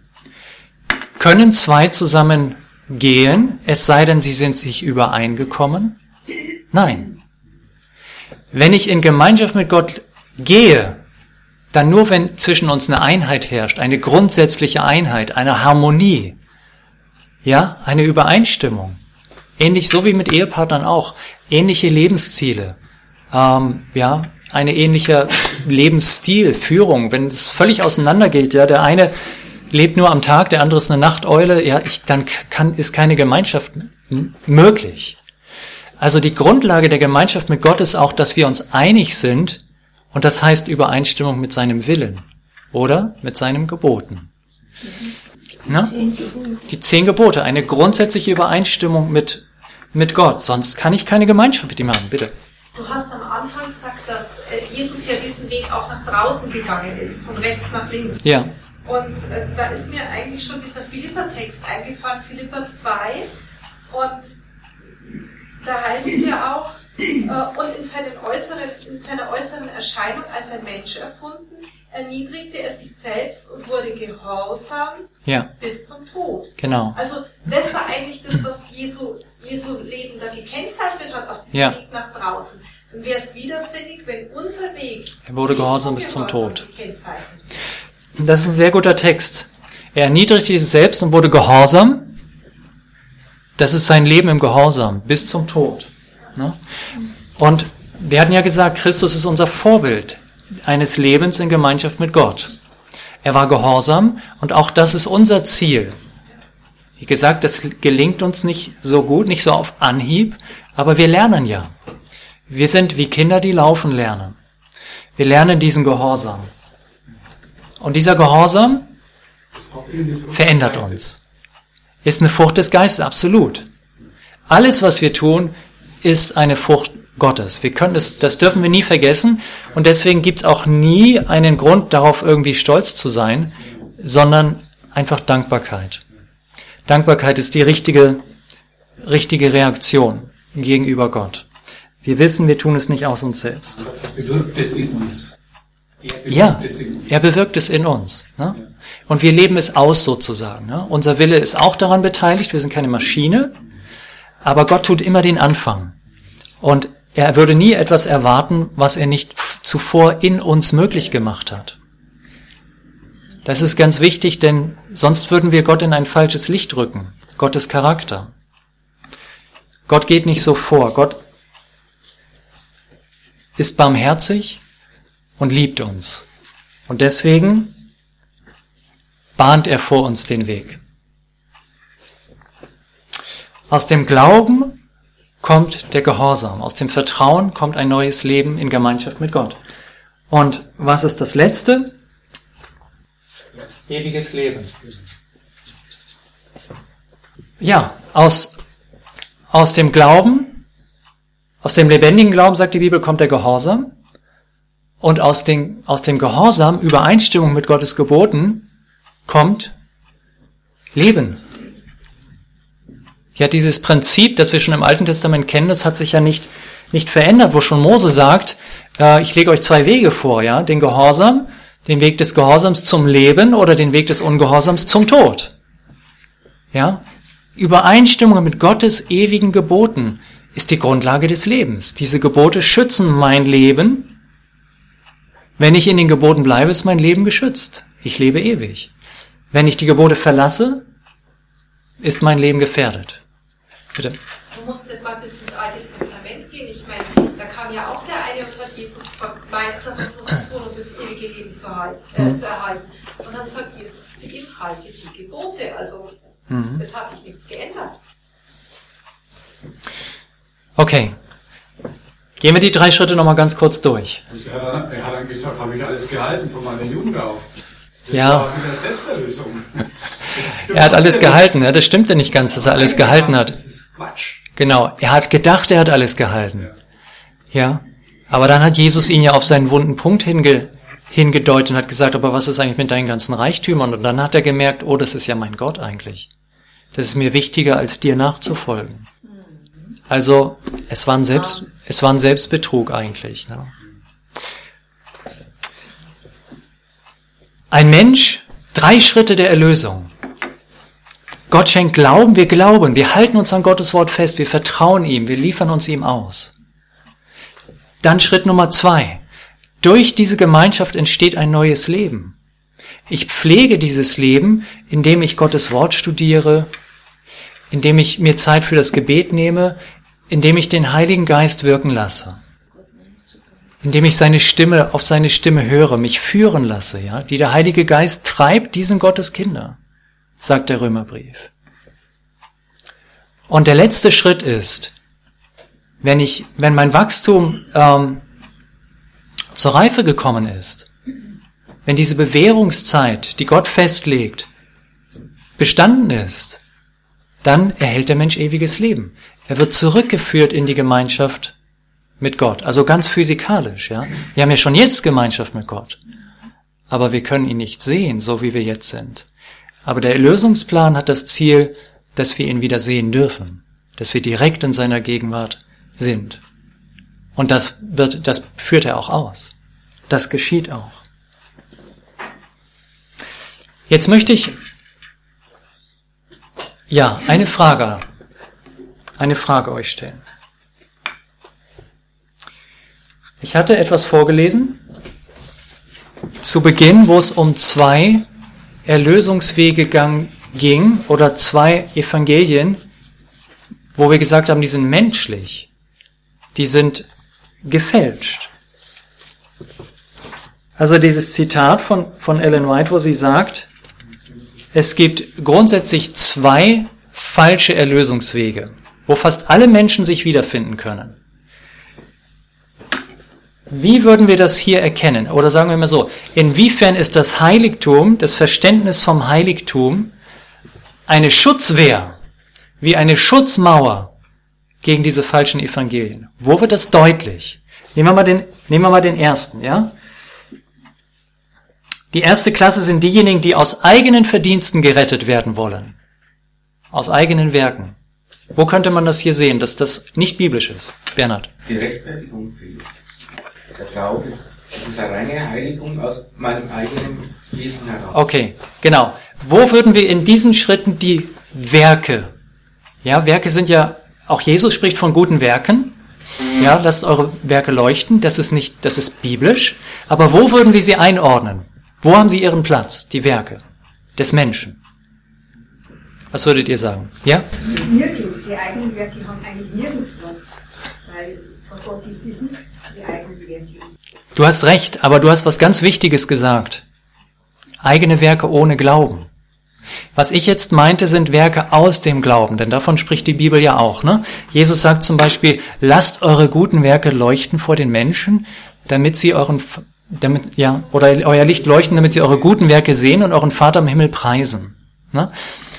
Können zwei zusammen gehen, es sei denn, sie sind sich übereingekommen? Nein. Wenn ich in Gemeinschaft mit Gott gehe, dann nur, wenn zwischen uns eine Einheit herrscht, eine grundsätzliche Einheit, eine Harmonie, ja, eine Übereinstimmung. Ähnlich so wie mit Ehepartnern auch, ähnliche Lebensziele, ähm, ja, eine ähnliche Lebensstil, Führung. Wenn es völlig auseinandergeht, ja, der eine lebt nur am Tag, der andere ist eine Nachteule, ja, ich, dann kann, ist keine Gemeinschaft m- möglich. Also die Grundlage der Gemeinschaft mit Gott ist auch, dass wir uns einig sind, und das heißt Übereinstimmung mit seinem Willen oder mit seinen Geboten. Na? Die zehn Gebote, eine grundsätzliche Übereinstimmung mit, mit Gott. Sonst kann ich keine Gemeinschaft mit ihm haben, bitte. Du hast am Anfang gesagt, dass Jesus ja diesen Weg auch nach draußen gegangen ist, von rechts nach links. Ja. Und äh, da ist mir eigentlich schon dieser Philipper-Text eingefallen, Philipper zwei. Und da heißt es ja auch, äh, und in, seinen äußeren, in seiner äußeren Erscheinung als ein Mensch erfunden, erniedrigte er sich selbst und wurde gehorsam Ja. bis zum Tod. Genau. Also das war eigentlich das, was Jesu, Jesu Leben da gekennzeichnet hat, auf diesem Ja. Weg nach draußen. Dann wäre es widersinnig, wenn unser Weg Er wurde nicht gehorsam vom bis zum Gehorsam Tod. gekennzeichnet. Das ist ein sehr guter Text. Er erniedrigte sich selbst und wurde gehorsam. Das ist sein Leben im Gehorsam bis zum Tod. Ne? Und wir hatten ja gesagt, Christus ist unser Vorbild eines Lebens in Gemeinschaft mit Gott. Er war gehorsam und auch das ist unser Ziel. Wie gesagt, das gelingt uns nicht so gut, nicht so auf Anhieb, aber wir lernen ja. Wir sind wie Kinder, die laufen lernen. Wir lernen diesen Gehorsam. Und dieser Gehorsam verändert uns. Ist eine Frucht des Geistes, absolut. Alles, was wir tun, ist eine Frucht Gottes. Wir können das, das dürfen wir nie vergessen und deswegen gibt es auch nie einen Grund, darauf irgendwie stolz zu sein, sondern einfach Dankbarkeit. Dankbarkeit ist die richtige, richtige Reaktion gegenüber Gott. Wir wissen, wir tun es nicht aus uns selbst. Er bewirkt es in uns. Er bewirkt Ja, es in uns. er bewirkt es in uns. Ne? Und wir leben es aus sozusagen. Ne? Unser Wille ist auch daran beteiligt, wir sind keine Maschine, aber Gott tut immer den Anfang. Und er würde nie etwas erwarten, was er nicht zuvor in uns möglich gemacht hat. Das ist ganz wichtig, denn sonst würden wir Gott in ein falsches Licht rücken. Gottes Charakter. Gott geht nicht so vor. Gott ist barmherzig und liebt uns. Und deswegen bahnt er vor uns den Weg. Aus dem Glauben kommt der Gehorsam. Aus dem Vertrauen kommt ein neues Leben in Gemeinschaft mit Gott. Und was ist das Letzte? Ewiges Leben. Ja, aus, aus dem Glauben, aus dem lebendigen Glauben, sagt die Bibel, kommt der Gehorsam. Und aus, den, aus dem Gehorsam, Übereinstimmung mit Gottes Geboten, kommt Leben. Ja, dieses Prinzip, das wir schon im Alten Testament kennen, das hat sich ja nicht, nicht verändert, wo schon Mose sagt, äh, ich lege euch zwei Wege vor, ja, den Gehorsam, den Weg des Gehorsams zum Leben oder den Weg des Ungehorsams zum Tod. Ja, Übereinstimmung mit Gottes ewigen Geboten ist die Grundlage des Lebens. Diese Gebote schützen mein Leben. Wenn ich in den Geboten bleibe, ist mein Leben geschützt. Ich lebe ewig. Wenn ich die Gebote verlasse, ist mein Leben gefährdet. Bitte. Du musst nicht mal bis ins Alte Testament gehen. Ich meine, da kam ja auch der eine und hat Jesus gefragt, Meister, was muss ich tun, um das ewige Leben zu, erhalten, äh, zu erhalten? Und dann sagt Jesus zu ihm, halte die Gebote. Also, mhm. Es hat sich nichts geändert. Okay. Gehen wir die drei Schritte nochmal ganz kurz durch. Also er, hat, er hat dann gesagt, habe ich alles gehalten von meiner Jugend auf. Das ja. war wieder Selbsterlösung. Er hat alles gehalten, ja, das stimmt ja nicht ganz, dass er alles gehalten hat. Das ist Quatsch. Genau, er hat gedacht, er hat alles gehalten. Ja. Ja, aber dann hat Jesus ihn ja auf seinen wunden Punkt hinge, hingedeutet und hat gesagt, aber was ist eigentlich mit deinen ganzen Reichtümern? Und dann hat er gemerkt, oh, das ist ja mein Gott eigentlich. Das ist mir wichtiger, als dir nachzufolgen. Also, es war ein, Selbst, es war ein Selbstbetrug eigentlich. Ne? Ein Mensch, drei Schritte der Erlösung. Gott schenkt Glauben, wir glauben, wir halten uns an Gottes Wort fest, wir vertrauen ihm, wir liefern uns ihm aus. Dann Schritt Nummer zwei. Durch diese Gemeinschaft entsteht ein neues Leben. Ich pflege dieses Leben, indem ich Gottes Wort studiere, indem ich mir Zeit für das Gebet nehme, indem ich den Heiligen Geist wirken lasse, indem ich seine Stimme, auf seine Stimme höre, mich führen lasse, ja, die der Heilige Geist treibt, die sind Gottes Kinder, sagt der Römerbrief. Und der letzte Schritt ist, wenn ich, wenn mein Wachstum ähm, zur Reife gekommen ist, wenn diese Bewährungszeit, die Gott festlegt, bestanden ist, dann erhält der Mensch ewiges Leben. Er wird zurückgeführt in die Gemeinschaft mit Gott. Also ganz physikalisch, ja. Wir haben ja schon jetzt Gemeinschaft mit Gott. Aber wir können ihn nicht sehen, so wie wir jetzt sind. Aber der Erlösungsplan hat das Ziel, dass wir ihn wieder sehen dürfen. Dass wir direkt in seiner Gegenwart sind. Und das wird, das führt er auch aus. Das geschieht auch. Jetzt möchte ich, ja, eine Frage, eine Frage euch stellen. Ich hatte etwas vorgelesen, zu Beginn, wo es um zwei Erlösungswege ging, oder zwei Evangelien, wo wir gesagt haben, die sind menschlich, die sind gefälscht. Also dieses Zitat von, von Ellen White, wo sie sagt, es gibt grundsätzlich zwei falsche Erlösungswege, wo fast alle Menschen sich wiederfinden können. Wie würden wir das hier erkennen? Oder sagen wir mal so, inwiefern ist das Heiligtum, das Verständnis vom Heiligtum, eine Schutzwehr, wie eine Schutzmauer gegen diese falschen Evangelien? Wo wird das deutlich? Nehmen wir mal den, nehmen wir mal den ersten, ja? Die erste Klasse sind diejenigen, die aus eigenen Verdiensten gerettet werden wollen. Aus eigenen Werken. Wo könnte man das hier sehen, dass das nicht biblisch ist? Bernhard. Die Rechtfertigung fehlt. Der Glaube, das ist eine reine Heiligung aus meinem eigenen Wesen heraus. Okay, genau. Wo würden wir in diesen Schritten die Werke? Ja, Werke sind ja, auch Jesus spricht von guten Werken. Ja, lasst eure Werke leuchten. Das ist nicht, das ist biblisch. Aber wo würden wir sie einordnen? Wo haben sie ihren Platz, die Werke des Menschen? Was würdet ihr sagen? Ja? Nirgends. Die eigenen Werke haben eigentlich nirgends Platz. Weil vor Gott ist das nichts, die eigenen Werke. Du hast recht, aber du hast was ganz Wichtiges gesagt. Eigene Werke ohne Glauben. Was ich jetzt meinte, sind Werke aus dem Glauben, denn davon spricht die Bibel ja auch, ne? Jesus sagt zum Beispiel, lasst eure guten Werke leuchten vor den Menschen, damit sie euren, damit, ja, oder euer Licht leuchten, damit sie eure guten Werke sehen und euren Vater im Himmel preisen, ne?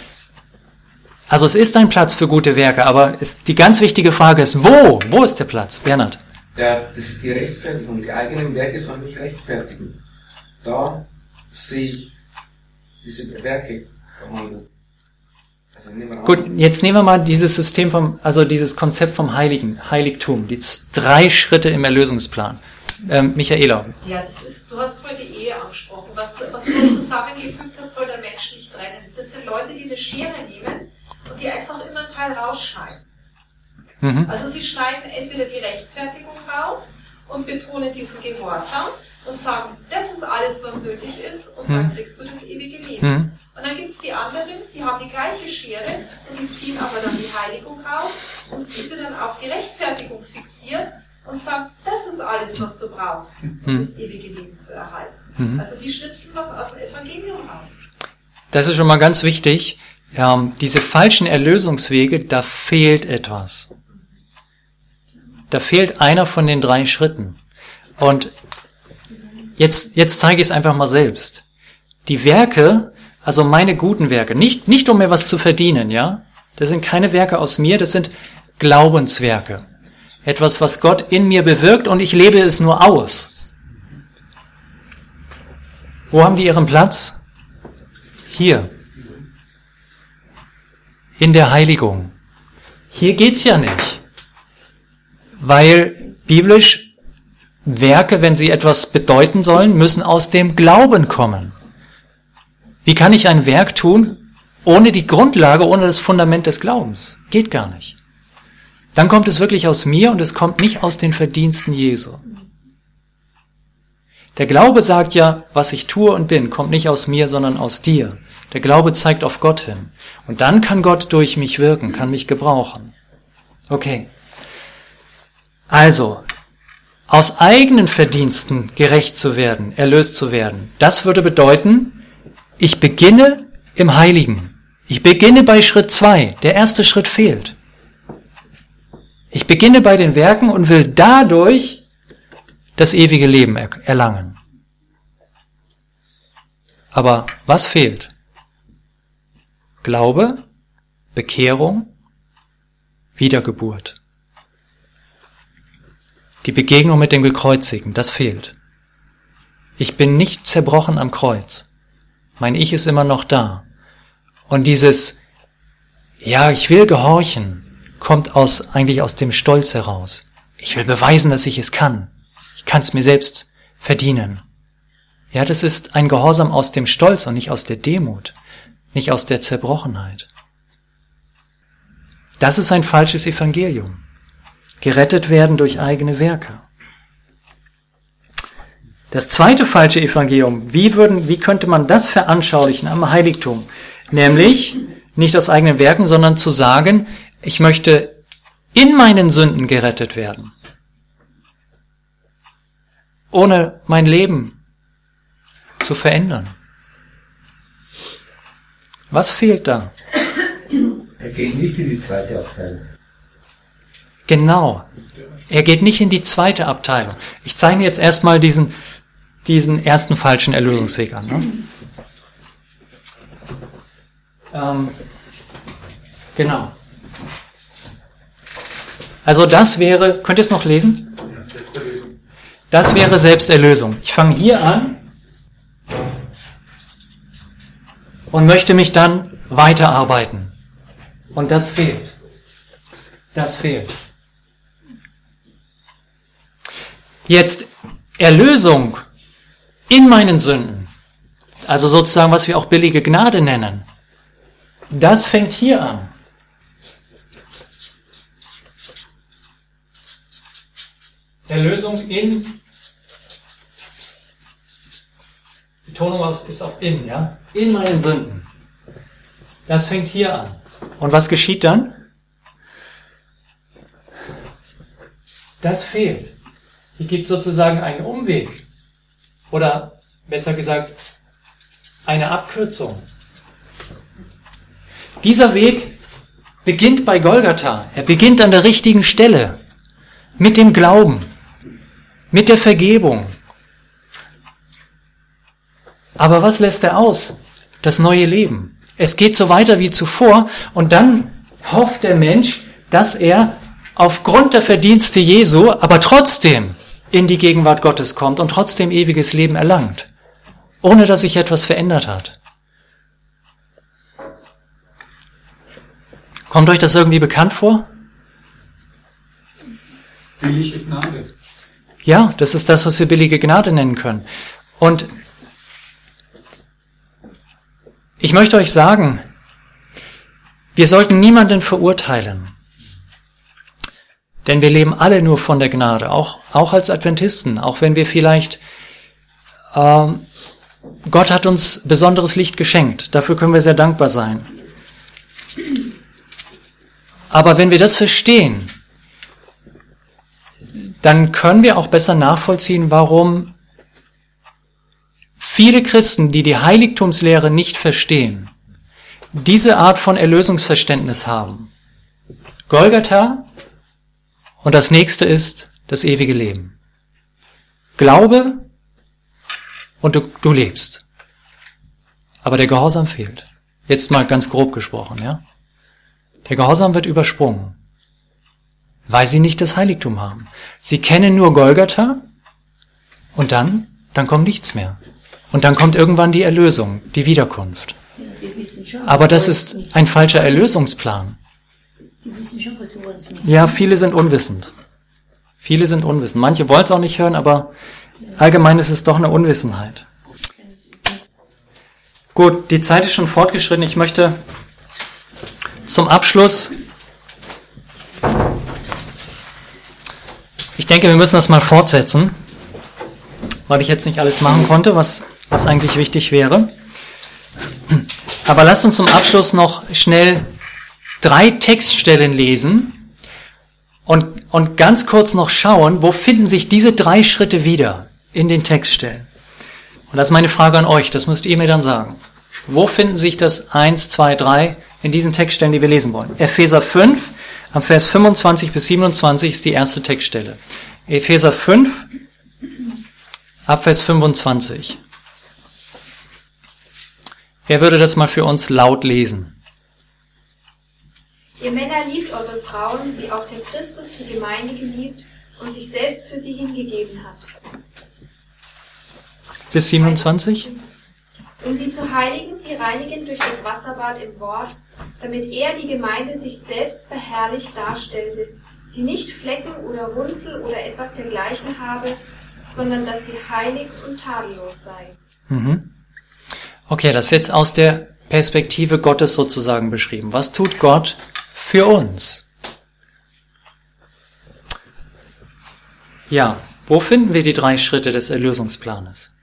Also es ist ein Platz für gute Werke, aber es, die ganz wichtige Frage ist, wo? Wo ist der Platz? Bernhard? Ja, das ist die Rechtfertigung. Die eigenen Werke sollen mich rechtfertigen. Da sehe ich diese Werke behandelt. Also gut, jetzt nehmen wir mal dieses System vom, also dieses Konzept vom Heiligen, Heiligtum, die drei Schritte im Erlösungsplan. Ähm, Michaela. Ja, das ist, du hast vorhin die Ehe angesprochen. Was, was Gott zusammengefügt hat, soll der Mensch nicht trennen. Das sind Leute, die eine Schere nehmen und die einfach immer einen Teil rausschneiden. Mhm. Also sie schneiden entweder die Rechtfertigung raus und betonen diesen Gehorsam und sagen, das ist alles, was nötig ist, und mhm. dann kriegst du das ewige Leben. Mhm. Und dann gibt es die anderen, die haben die gleiche Schere und die ziehen aber dann die Heiligung raus und sie sind dann auf die Rechtfertigung fixiert und sagen, das ist alles, was du brauchst, um mhm. das ewige Leben zu erhalten. Mhm. Also die schnipsen was aus dem Evangelium raus. Das ist schon mal ganz wichtig. Ähm, diese falschen Erlösungswege, da fehlt etwas. Da fehlt einer von den drei Schritten. Und jetzt, jetzt zeige ich es einfach mal selbst. Die Werke, also meine guten Werke, nicht, nicht um mir was zu verdienen, ja? Das sind keine Werke aus mir, das sind Glaubenswerke. Etwas, was Gott in mir bewirkt und ich lebe es nur aus. Wo haben die ihren Platz? Hier. In der Heiligung. Hier geht's ja nicht. Weil biblisch Werke, wenn sie etwas bedeuten sollen, müssen aus dem Glauben kommen. Wie kann ich ein Werk tun, ohne die Grundlage, ohne das Fundament des Glaubens? Geht gar nicht. Dann kommt es wirklich aus mir und es kommt nicht aus den Verdiensten Jesu. Der Glaube sagt ja, was ich tue und bin, kommt nicht aus mir, sondern aus dir. Der Glaube zeigt auf Gott hin. Und dann kann Gott durch mich wirken, kann mich gebrauchen. Okay. Also, aus eigenen Verdiensten gerecht zu werden, erlöst zu werden, das würde bedeuten, ich beginne im Heiligen. Ich beginne bei Schritt zwei. Der erste Schritt fehlt. Ich beginne bei den Werken und will dadurch das ewige Leben erlangen. Aber was fehlt? Glaube, Bekehrung, Wiedergeburt. Die Begegnung mit dem Gekreuzigten, das fehlt. Ich bin nicht zerbrochen am Kreuz. Mein Ich ist immer noch da. Und dieses, ja, ich will gehorchen, kommt aus, eigentlich aus dem Stolz heraus. Ich will beweisen, dass ich es kann. Ich kann es mir selbst verdienen. Ja, das ist ein Gehorsam aus dem Stolz und nicht aus der Demut, nicht aus der Zerbrochenheit. Das ist ein falsches Evangelium. Gerettet werden durch eigene Werke. Das zweite falsche Evangelium, wie würden, wie könnte man das veranschaulichen am Heiligtum? Nämlich, nicht aus eigenen Werken, sondern zu sagen, ich möchte in meinen Sünden gerettet werden. Ohne mein Leben zu verändern. Was fehlt da? Er geht nicht in die zweite Abteilung. Genau. Er geht nicht in die zweite Abteilung. Ich zeichne jetzt erstmal diesen, diesen ersten falschen Erlösungsweg an. Ne? Ähm, genau. Also das wäre, könnt ihr es noch lesen? Das wäre Selbsterlösung. Ich fange hier an und möchte mich dann weiterarbeiten. Und das fehlt. Das fehlt. Jetzt Erlösung in meinen Sünden, also sozusagen, was wir auch billige Gnade nennen, das fängt hier an. Erlösung in, Betonung ist auf in, ja, in meinen Sünden. Das fängt hier an. Und was geschieht dann? Das fehlt. Hier gibt es sozusagen einen Umweg. Oder besser gesagt, eine Abkürzung. Dieser Weg beginnt bei Golgatha. Er beginnt an der richtigen Stelle. Mit dem Glauben. Mit der Vergebung. Aber was lässt er aus? Das neue Leben. Es geht so weiter wie zuvor und dann hofft der Mensch, dass er aufgrund der Verdienste Jesu, aber trotzdem in die Gegenwart Gottes kommt und trotzdem ewiges Leben erlangt, ohne dass sich etwas verändert hat. Kommt euch das irgendwie bekannt vor? Billige Gnade. Ja, das ist das, was wir billige Gnade nennen können. Und ich möchte euch sagen, wir sollten niemanden verurteilen. Denn wir leben alle nur von der Gnade, auch, auch als Adventisten, auch wenn wir vielleicht, ähm, Gott hat uns besonderes Licht geschenkt, dafür können wir sehr dankbar sein. Aber wenn wir das verstehen, dann können wir auch besser nachvollziehen, warum viele Christen, die die Heiligtumslehre nicht verstehen, diese Art von Erlösungsverständnis haben. Golgatha Und das nächste ist das ewige Leben. Glaube und du, du lebst. Aber der Gehorsam fehlt. Jetzt mal ganz grob gesprochen, ja? Der Gehorsam wird übersprungen, weil sie nicht das Heiligtum haben. Sie kennen nur Golgatha und dann, dann kommt nichts mehr. Und dann kommt irgendwann die Erlösung, die Wiederkunft. Ja, die wissen schon, Aber das ist ein falscher Erlösungsplan. Die wissen schon, was sie wollen nicht. Ja, viele sind unwissend. Viele sind unwissend. Manche wollen es auch nicht hören, aber allgemein ist es doch eine Unwissenheit. Gut, die Zeit ist schon fortgeschritten. Ich möchte zum Abschluss, ich denke, wir müssen das mal fortsetzen, weil ich jetzt nicht alles machen konnte, was, was eigentlich wichtig wäre. Aber lasst uns zum Abschluss noch schnell drei Textstellen lesen und, und ganz kurz noch schauen, wo finden sich diese drei Schritte wieder in den Textstellen. Und das ist meine Frage an euch, das müsst ihr mir dann sagen. Wo finden sich das eins, zwei, drei in diesen Textstellen, die wir lesen wollen? Epheser fünf, am Vers fünfundzwanzig bis siebenundzwanzig ist die erste Textstelle. Epheser fünf, ab Vers fünfundzwanzig. Wer würde das mal für uns laut lesen? Ihr Männer liebt eure Frauen, wie auch der Christus die Gemeinde geliebt und sich selbst für sie hingegeben hat. Bis siebenundzwanzig? Um sie zu heiligen, sie reinigen durch das Wasserbad im Wort, damit er die Gemeinde sich selbst verherrlicht darstellte, die nicht Flecken oder Runzel oder etwas dergleichen habe, sondern dass sie heilig und tadellos sei. Mhm. Okay, das ist jetzt aus der Perspektive Gottes sozusagen beschrieben. Was tut Gott für uns? Ja, wo finden wir die drei Schritte des Erlösungsplanes?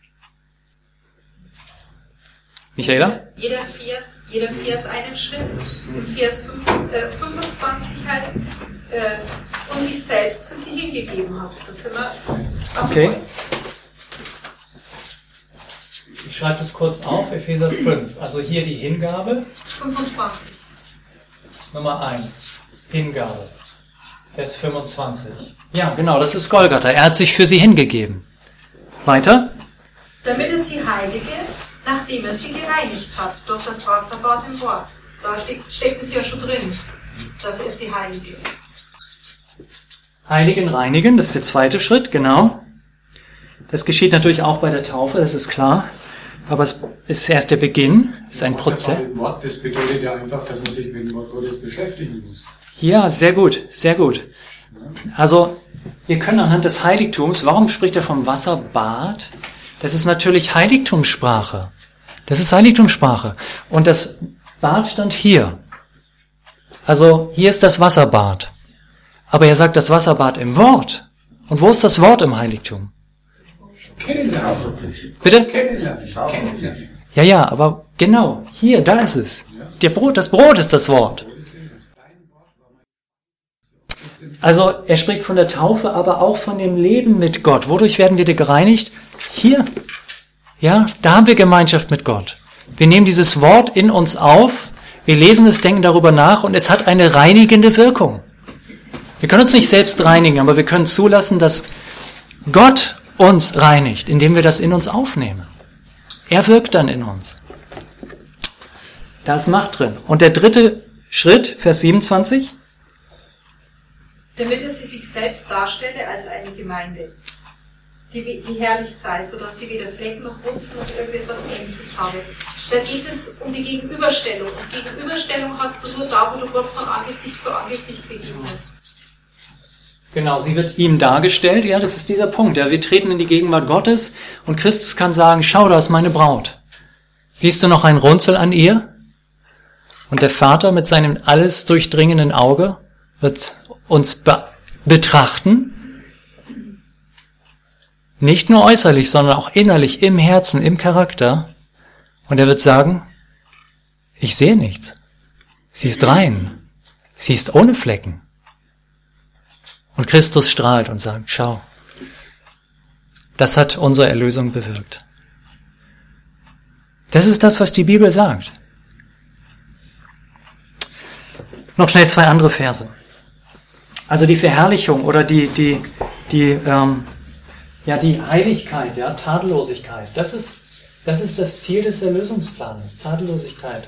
Michaela? Jeder Vers, jeder Vers einen Schritt. Und Vers fünfundzwanzig heißt, äh, und sich selbst für sie hingegeben hat. Das sind wir am Okay. Kreuz. Ich schreibe das kurz auf, Epheser fünf. Also hier die Hingabe. fünfundzwanzig. Nummer eins. Hingabe. Vers fünfundzwanzig. Ja, genau, das ist Golgatha. Er hat sich für sie hingegeben. Weiter? Damit er sie heilige, nachdem er sie gereinigt hat, durch das Wasserbad im Wort. Da steckt, steckt es ja schon drin, dass er sie heilige. Heiligen, reinigen, das ist der zweite Schritt, genau. Das geschieht natürlich auch bei der Taufe, das ist klar. Aber es ist erst der Beginn, es ist ein Prozess. Wort, das bedeutet ja einfach, dass man sich mit dem Wort Gottes beschäftigen muss. Ja, sehr gut, sehr gut. Also, wir können anhand des Heiligtums, warum spricht er vom Wasserbad? Das ist natürlich Heiligtumssprache. Das ist Heiligtumssprache. Und das Bad stand hier. Also, hier ist das Wasserbad. Aber er sagt das Wasserbad im Wort. Und wo ist das Wort im Heiligtum? Kennenlernen. Bitte? Kennenlernen. Kennenlernen. Ja, ja, aber genau, hier, da ist es. Der Brot, das Brot ist das Wort. Also, er spricht von der Taufe, aber auch von dem Leben mit Gott. Wodurch werden wir gereinigt? Hier. Ja, da haben wir Gemeinschaft mit Gott. Wir nehmen dieses Wort in uns auf, wir lesen es, denken darüber nach und es hat eine reinigende Wirkung. Wir können uns nicht selbst reinigen, aber wir können zulassen, dass Gott uns reinigt, indem wir das in uns aufnehmen. Er wirkt dann in uns. Da ist Macht drin. Und der dritte Schritt, Vers siebenundzwanzig. Damit er sie sich selbst darstelle als eine Gemeinde, die, die herrlich sei, sodass sie weder Flecken noch Runzeln noch irgendetwas Ähnliches habe. Da geht es um die Gegenüberstellung. Und Gegenüberstellung hast du nur da, wo du Gott von Angesicht zu Angesicht begegnest. Genau, sie wird ihm dargestellt. Ja, das ist dieser Punkt. Ja, wir treten in die Gegenwart Gottes und Christus kann sagen, schau, da ist meine Braut. Siehst du noch ein Runzel an ihr? Und der Vater mit seinem alles durchdringenden Auge wird uns be- betrachten. Nicht nur äußerlich, sondern auch innerlich, im Herzen, im Charakter. Und er wird sagen, ich sehe nichts. Sie ist rein. Sie ist ohne Flecken. Und Christus strahlt und sagt, schau, das hat unsere Erlösung bewirkt. Das ist das, was die Bibel sagt. Noch schnell zwei andere Verse. Also die Verherrlichung oder die, die, die, ähm, ja, die Heiligkeit, ja, Tadellosigkeit. Das ist, das ist das Ziel des Erlösungsplanes, Tadellosigkeit.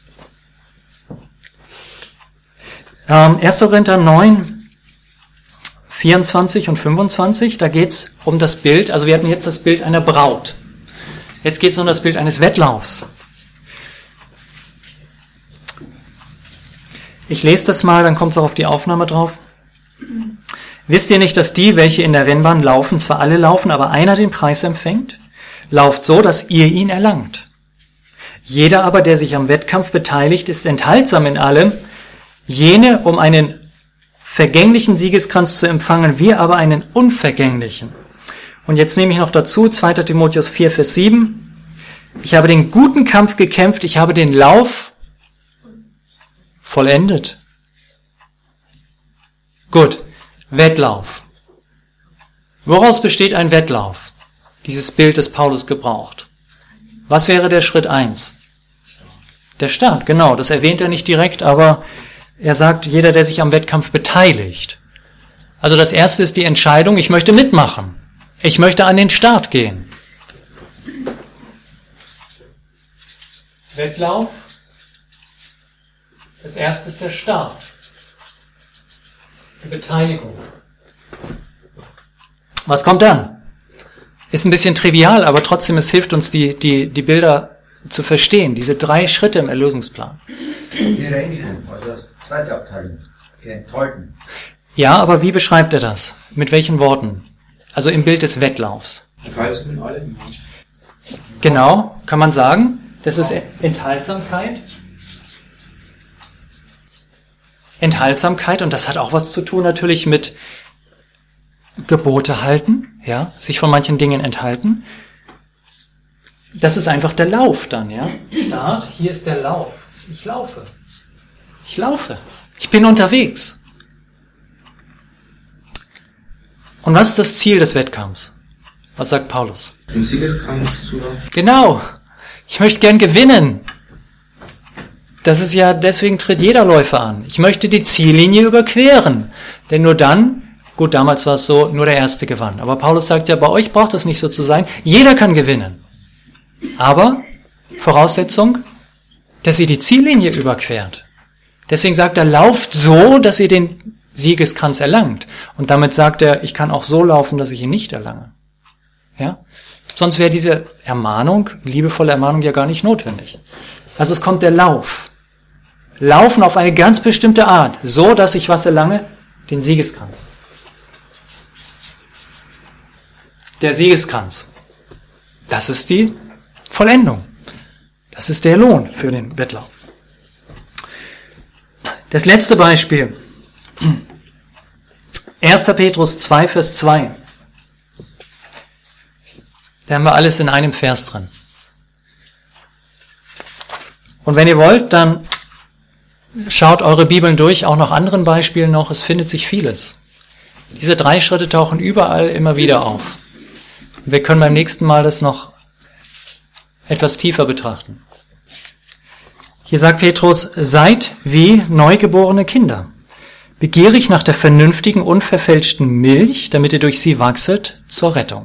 Ähm, erster Korinther neun, vierundzwanzig und fünfundzwanzig, da geht's um das Bild, also wir hatten jetzt das Bild einer Braut. Jetzt geht's um das Bild eines Wettlaufs. Ich lese das mal, dann kommt es auch auf die Aufnahme drauf. Wisst ihr nicht, dass die, welche in der Rennbahn laufen, zwar alle laufen, aber einer den Preis empfängt? Lauft so, dass ihr ihn erlangt. Jeder aber, der sich am Wettkampf beteiligt, ist enthaltsam in allem, jene, um einen vergänglichen Siegeskranz zu empfangen, wir aber einen unvergänglichen. Und jetzt nehme ich noch dazu, zweiter Timotheus vier, Vers sieben. Ich habe den guten Kampf gekämpft, ich habe den Lauf vollendet. Gut, Wettlauf. Woraus besteht ein Wettlauf? Dieses Bild, das Paulus gebraucht. Was wäre der Schritt eins? Der Start, genau, das erwähnt er nicht direkt, aber er sagt, jeder, der sich am Wettkampf beteiligt. Also das erste ist die Entscheidung, ich möchte mitmachen. Ich möchte an den Start gehen. Wettlauf. Das erste ist der Start. Die Beteiligung. Was kommt dann? Ist ein bisschen trivial, aber trotzdem, es hilft uns, die, die, die Bilder zu verstehen. Diese drei Schritte im Erlösungsplan. Die Reinigung, also das zweite Abteilung, die Enthalten. Ja, aber wie beschreibt er das? Mit welchen Worten? Also im Bild des Wettlaufs. Enthaltsam in allem. Genau, kann man sagen. Das ist Enthaltsamkeit. Enthaltsamkeit, und das hat auch was zu tun natürlich mit Gebote halten, ja, sich von manchen Dingen enthalten. Das ist einfach der Lauf dann, ja. Start, hier ist der Lauf. Ich laufe. Ich laufe. Ich bin unterwegs. Und was ist das Ziel des Wettkampfs? Was sagt Paulus? Den Siegeskranz zu haben. Genau. Ich möchte gern gewinnen. Das ist ja, deswegen tritt jeder Läufer an. Ich möchte die Ziellinie überqueren. Denn nur dann, gut, damals war es so, nur der Erste gewann. Aber Paulus sagt ja, bei euch braucht das nicht so zu sein. Jeder kann gewinnen. Aber Voraussetzung, dass ihr die Ziellinie überquert. Deswegen sagt er, lauft so, dass ihr den Siegeskranz erlangt. Und damit sagt er, ich kann auch so laufen, dass ich ihn nicht erlange. Ja? Sonst wäre diese Ermahnung, liebevolle Ermahnung, ja gar nicht notwendig. Also es kommt der Lauf. Laufen auf eine ganz bestimmte Art, so dass ich was erlange? Den Siegeskranz. Der Siegeskranz. Das ist die Vollendung. Das ist der Lohn für den Wettlauf. Das letzte Beispiel. erster Petrus zwei, Vers zwei. Da haben wir alles in einem Vers drin. Und wenn ihr wollt, dann schaut eure Bibeln durch, auch nach anderen Beispielen noch, es findet sich vieles. Diese drei Schritte tauchen überall immer wieder auf. Wir können beim nächsten Mal das noch etwas tiefer betrachten. Hier sagt Petrus, seid wie neugeborene Kinder, begierig nach der vernünftigen, unverfälschten Milch, damit ihr durch sie wachset zur Rettung.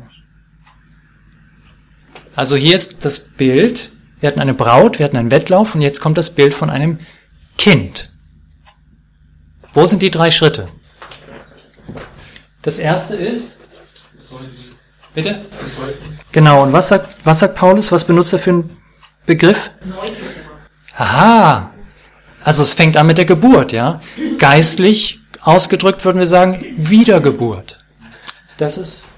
Also hier ist das Bild, wir hatten eine Braut, wir hatten einen Wettlauf und jetzt kommt das Bild von einem Kind. Wo sind die drei Schritte? Das erste ist, bitte? Genau, und was sagt, was sagt Paulus, was benutzt er für einen Begriff? Neugierde. Aha, also es fängt an mit der Geburt, ja. Geistlich ausgedrückt würden wir sagen, Wiedergeburt. Das ist,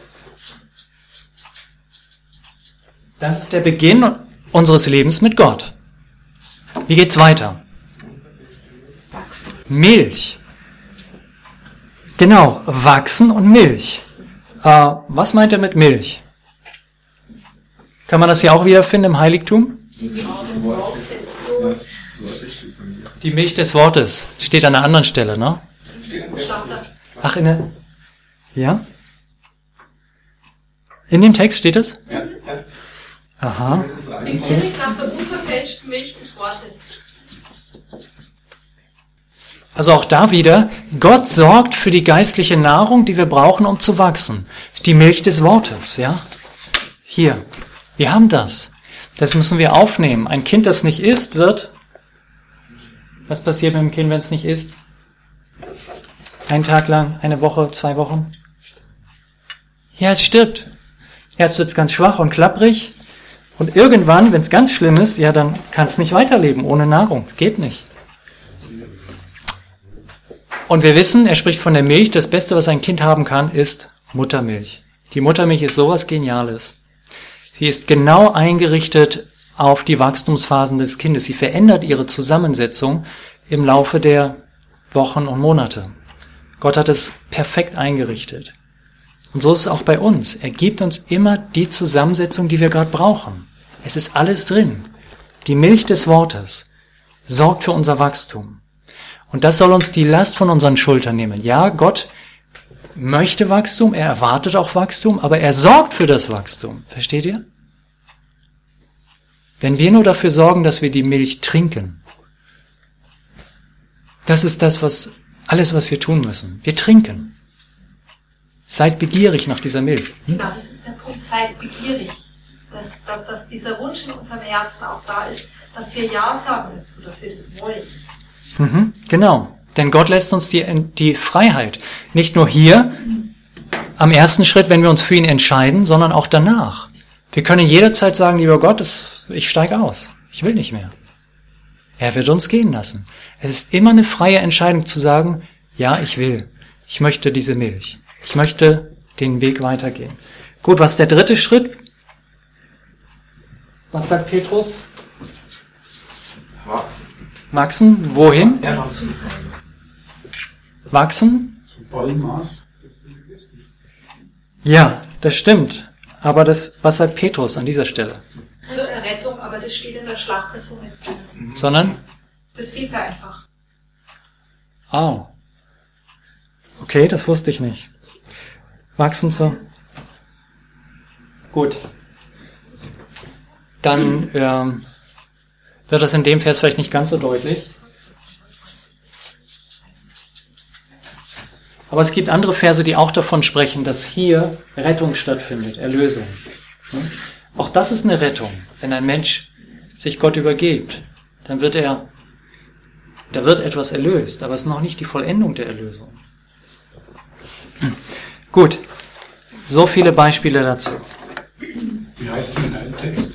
das ist der Beginn unseres Lebens mit Gott. Wie geht's weiter? Wachsen. Milch. Genau, wachsen und Milch. Äh, was meint er mit Milch? Kann man das hier auch wiederfinden im Heiligtum? Die Milch des Wortes steht an einer anderen Stelle, ne? Ach, in der, ja? In dem Text steht es? Ja, ja. Aha. Begierig nach der unverfälschten Milch des Wortes. Also auch da wieder, Gott sorgt für die geistliche Nahrung, die wir brauchen, um zu wachsen. Die Milch des Wortes, ja? Hier, wir haben das. Das müssen wir aufnehmen. Ein Kind, das nicht isst, wird... Was passiert mit dem Kind, wenn es nicht isst? Einen Tag lang, eine Woche, zwei Wochen? Ja, es stirbt. Erst wird es ganz schwach und klapprig. Und irgendwann, wenn es ganz schlimm ist, ja, dann kann es nicht weiterleben ohne Nahrung. Geht nicht. Und wir wissen, er spricht von der Milch. Das Beste, was ein Kind haben kann, ist Muttermilch. Die Muttermilch ist sowas Geniales. Sie ist genau eingerichtet auf die Wachstumsphasen des Kindes. Sie verändert ihre Zusammensetzung im Laufe der Wochen und Monate. Gott hat es perfekt eingerichtet. Und so ist es auch bei uns. Er gibt uns immer die Zusammensetzung, die wir gerade brauchen. Es ist alles drin. Die Milch des Wortes sorgt für unser Wachstum. Und das soll uns die Last von unseren Schultern nehmen. Ja, Gott möchte Wachstum, er erwartet auch Wachstum, aber er sorgt für das Wachstum. Versteht ihr? Wenn wir nur dafür sorgen, dass wir die Milch trinken, das ist das, was alles, was wir tun müssen. Wir trinken. Seid begierig nach dieser Milch. Hm? Genau, das ist der Punkt, seid begierig. Dass, dass, dass dieser Wunsch in unserem Herzen auch da ist, dass wir Ja sagen dazu, dass wir das wollen. Mhm, genau. Denn Gott lässt uns die, die Freiheit. Nicht nur hier, am ersten Schritt, wenn wir uns für ihn entscheiden, sondern auch danach. Wir können jederzeit sagen, lieber Gott, das, ich steige aus. Ich will nicht mehr. Er wird uns gehen lassen. Es ist immer eine freie Entscheidung zu sagen, ja, ich will. Ich möchte diese Milch. Ich möchte den Weg weitergehen. Gut, was ist der dritte Schritt? Was sagt Petrus? Wachsen. Wachsen? Wohin? Erwachsen. Wachsen? Zum vollen Maß. Ja, das stimmt. Aber das, was sagt Petrus an dieser Stelle? Zur Errettung, aber das steht in der Schlacht so nicht drin. Sondern? Das fehlt da einfach. Oh. Okay, das wusste ich nicht. Wachsen zur... Gut. Dann ähm, wird das in dem Vers vielleicht nicht ganz so deutlich. Aber es gibt andere Verse, die auch davon sprechen, dass hier Rettung stattfindet, Erlösung. Auch das ist eine Rettung. Wenn ein Mensch sich Gott übergibt, dann wird er, da wird etwas erlöst, aber es ist noch nicht die Vollendung der Erlösung. Gut, so viele Beispiele dazu. Wie heißt es in deinem Text?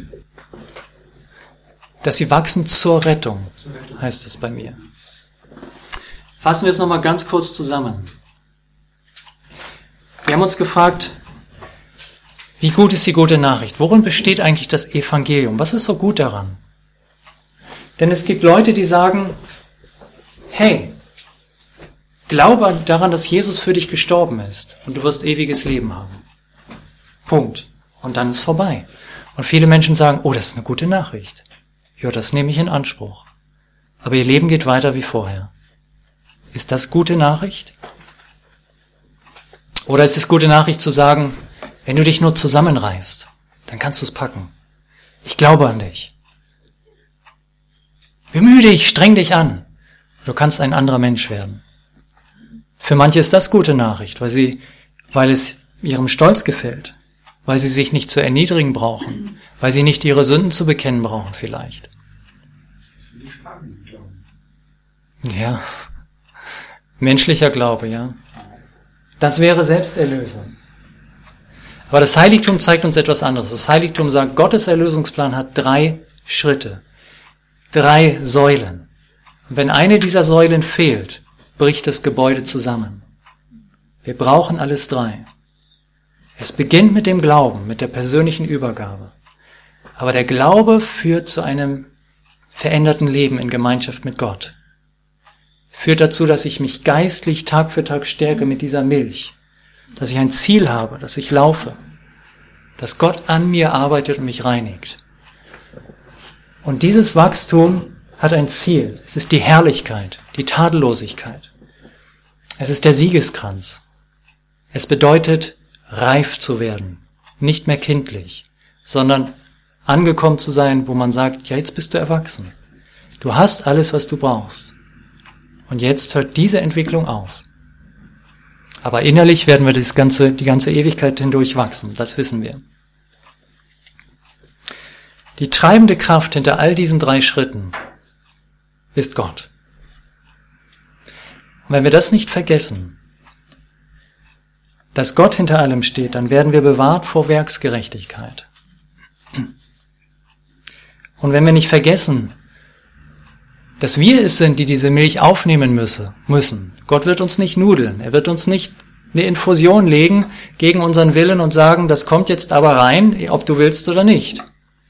Dass sie wachsen zur Rettung, heißt es bei mir. Fassen wir es nochmal ganz kurz zusammen. Wir haben uns gefragt, wie gut ist die gute Nachricht? Worin besteht eigentlich das Evangelium? Was ist so gut daran? Denn es gibt Leute, die sagen, hey, glaube daran, dass Jesus für dich gestorben ist und du wirst ewiges Leben haben. Punkt. Und dann ist vorbei. Und viele Menschen sagen, oh, das ist eine gute Nachricht. Ja, das nehme ich in Anspruch. Aber ihr Leben geht weiter wie vorher. Ist das gute Nachricht? Oder ist es gute Nachricht zu sagen, wenn du dich nur zusammenreißt, dann kannst du es packen. Ich glaube an dich. Bemühe dich, streng dich an. Du kannst ein anderer Mensch werden. Für manche ist das gute Nachricht, weil sie, weil es ihrem Stolz gefällt, weil sie sich nicht zu erniedrigen brauchen, weil sie nicht ihre Sünden zu bekennen brauchen vielleicht. Ja, menschlicher Glaube, ja. Das wäre Selbsterlösung. Aber das Heiligtum zeigt uns etwas anderes. Das Heiligtum sagt, Gottes Erlösungsplan hat drei Schritte, drei Säulen. Und wenn eine dieser Säulen fehlt, bricht das Gebäude zusammen. Wir brauchen alles drei. Es beginnt mit dem Glauben, mit der persönlichen Übergabe. Aber der Glaube führt zu einem veränderten Leben in Gemeinschaft mit Gott. Führt dazu, dass ich mich geistlich Tag für Tag stärke mit dieser Milch. Dass ich ein Ziel habe, dass ich laufe. Dass Gott an mir arbeitet und mich reinigt. Und dieses Wachstum hat ein Ziel. Es ist die Herrlichkeit, die Tadellosigkeit. Es ist der Siegeskranz. Es bedeutet, reif zu werden. Nicht mehr kindlich, sondern angekommen zu sein, wo man sagt, ja, jetzt bist du erwachsen. Du hast alles, was du brauchst. Und jetzt hört diese Entwicklung auf. Aber innerlich werden wir das ganze, die ganze Ewigkeit hindurch wachsen, das wissen wir. Die treibende Kraft hinter all diesen drei Schritten ist Gott. Und wenn wir das nicht vergessen, dass Gott hinter allem steht, dann werden wir bewahrt vor Werksgerechtigkeit. Und wenn wir nicht vergessen, dass wir es sind, die diese Milch aufnehmen müsse, müssen. Gott wird uns nicht nudeln. Er wird uns nicht eine Infusion legen gegen unseren Willen und sagen, das kommt jetzt aber rein, ob du willst oder nicht.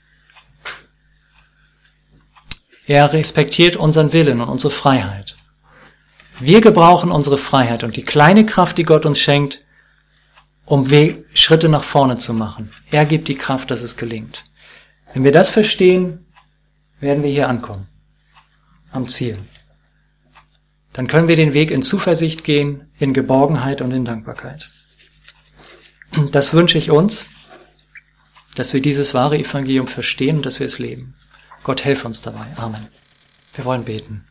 Er respektiert unseren Willen und unsere Freiheit. Wir gebrauchen unsere Freiheit und die kleine Kraft, die Gott uns schenkt, um We- Schritte nach vorne zu machen. Er gibt die Kraft, dass es gelingt. Wenn wir das verstehen, werden wir hier ankommen, am Ziel. Dann können wir den Weg in Zuversicht gehen, in Geborgenheit und in Dankbarkeit. Das wünsche ich uns, dass wir dieses wahre Evangelium verstehen und dass wir es leben. Gott helfe uns dabei. Amen. Wir wollen beten.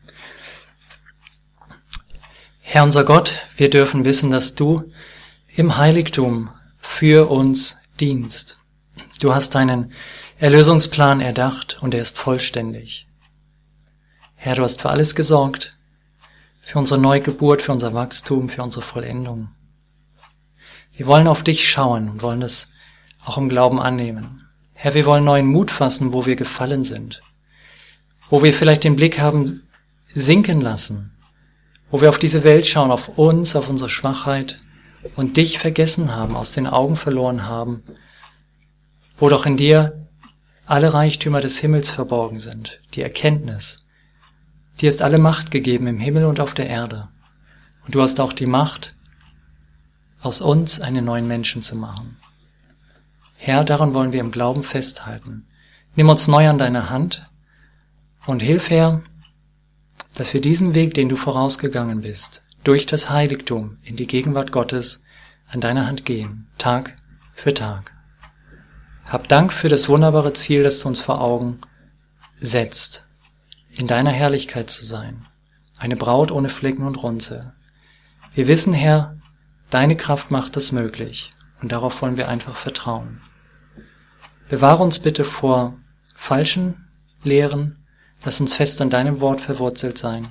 Herr unser Gott, wir dürfen wissen, dass du im Heiligtum für uns dienst. Du hast deinen Erlösungsplan erdacht und er ist vollständig. Herr, du hast für alles gesorgt, für unsere Neugeburt, für unser Wachstum, für unsere Vollendung. Wir wollen auf dich schauen und wollen das auch im Glauben annehmen. Herr, wir wollen neuen Mut fassen, wo wir gefallen sind, wo wir vielleicht den Blick haben sinken lassen, wo wir auf diese Welt schauen, auf uns, auf unsere Schwachheit und dich vergessen haben, aus den Augen verloren haben, wo doch in dir alle Reichtümer des Himmels verborgen sind, die Erkenntnis. Dir ist alle Macht gegeben im Himmel und auf der Erde. Und du hast auch die Macht, aus uns einen neuen Menschen zu machen. Herr, daran wollen wir im Glauben festhalten. Nimm uns neu an deine Hand und hilf, Herr, dass wir diesen Weg, den du vorausgegangen bist, durch das Heiligtum in die Gegenwart Gottes an deiner Hand gehen, Tag für Tag. Hab Dank für das wunderbare Ziel, das du uns vor Augen setzt, in deiner Herrlichkeit zu sein, eine Braut ohne Flecken und Runzel. Wir wissen, Herr, deine Kraft macht es möglich und darauf wollen wir einfach vertrauen. Bewahre uns bitte vor falschen Lehren, lass uns fest an deinem Wort verwurzelt sein.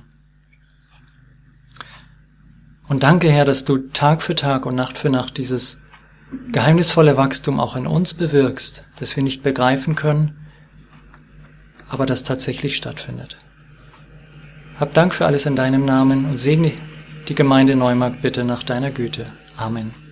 Und danke, Herr, dass du Tag für Tag und Nacht für Nacht dieses geheimnisvolle Wachstum auch in uns bewirkst, das wir nicht begreifen können, aber das tatsächlich stattfindet. Hab Dank für alles in deinem Namen und segne die Gemeinde Neumarkt bitte nach deiner Güte. Amen.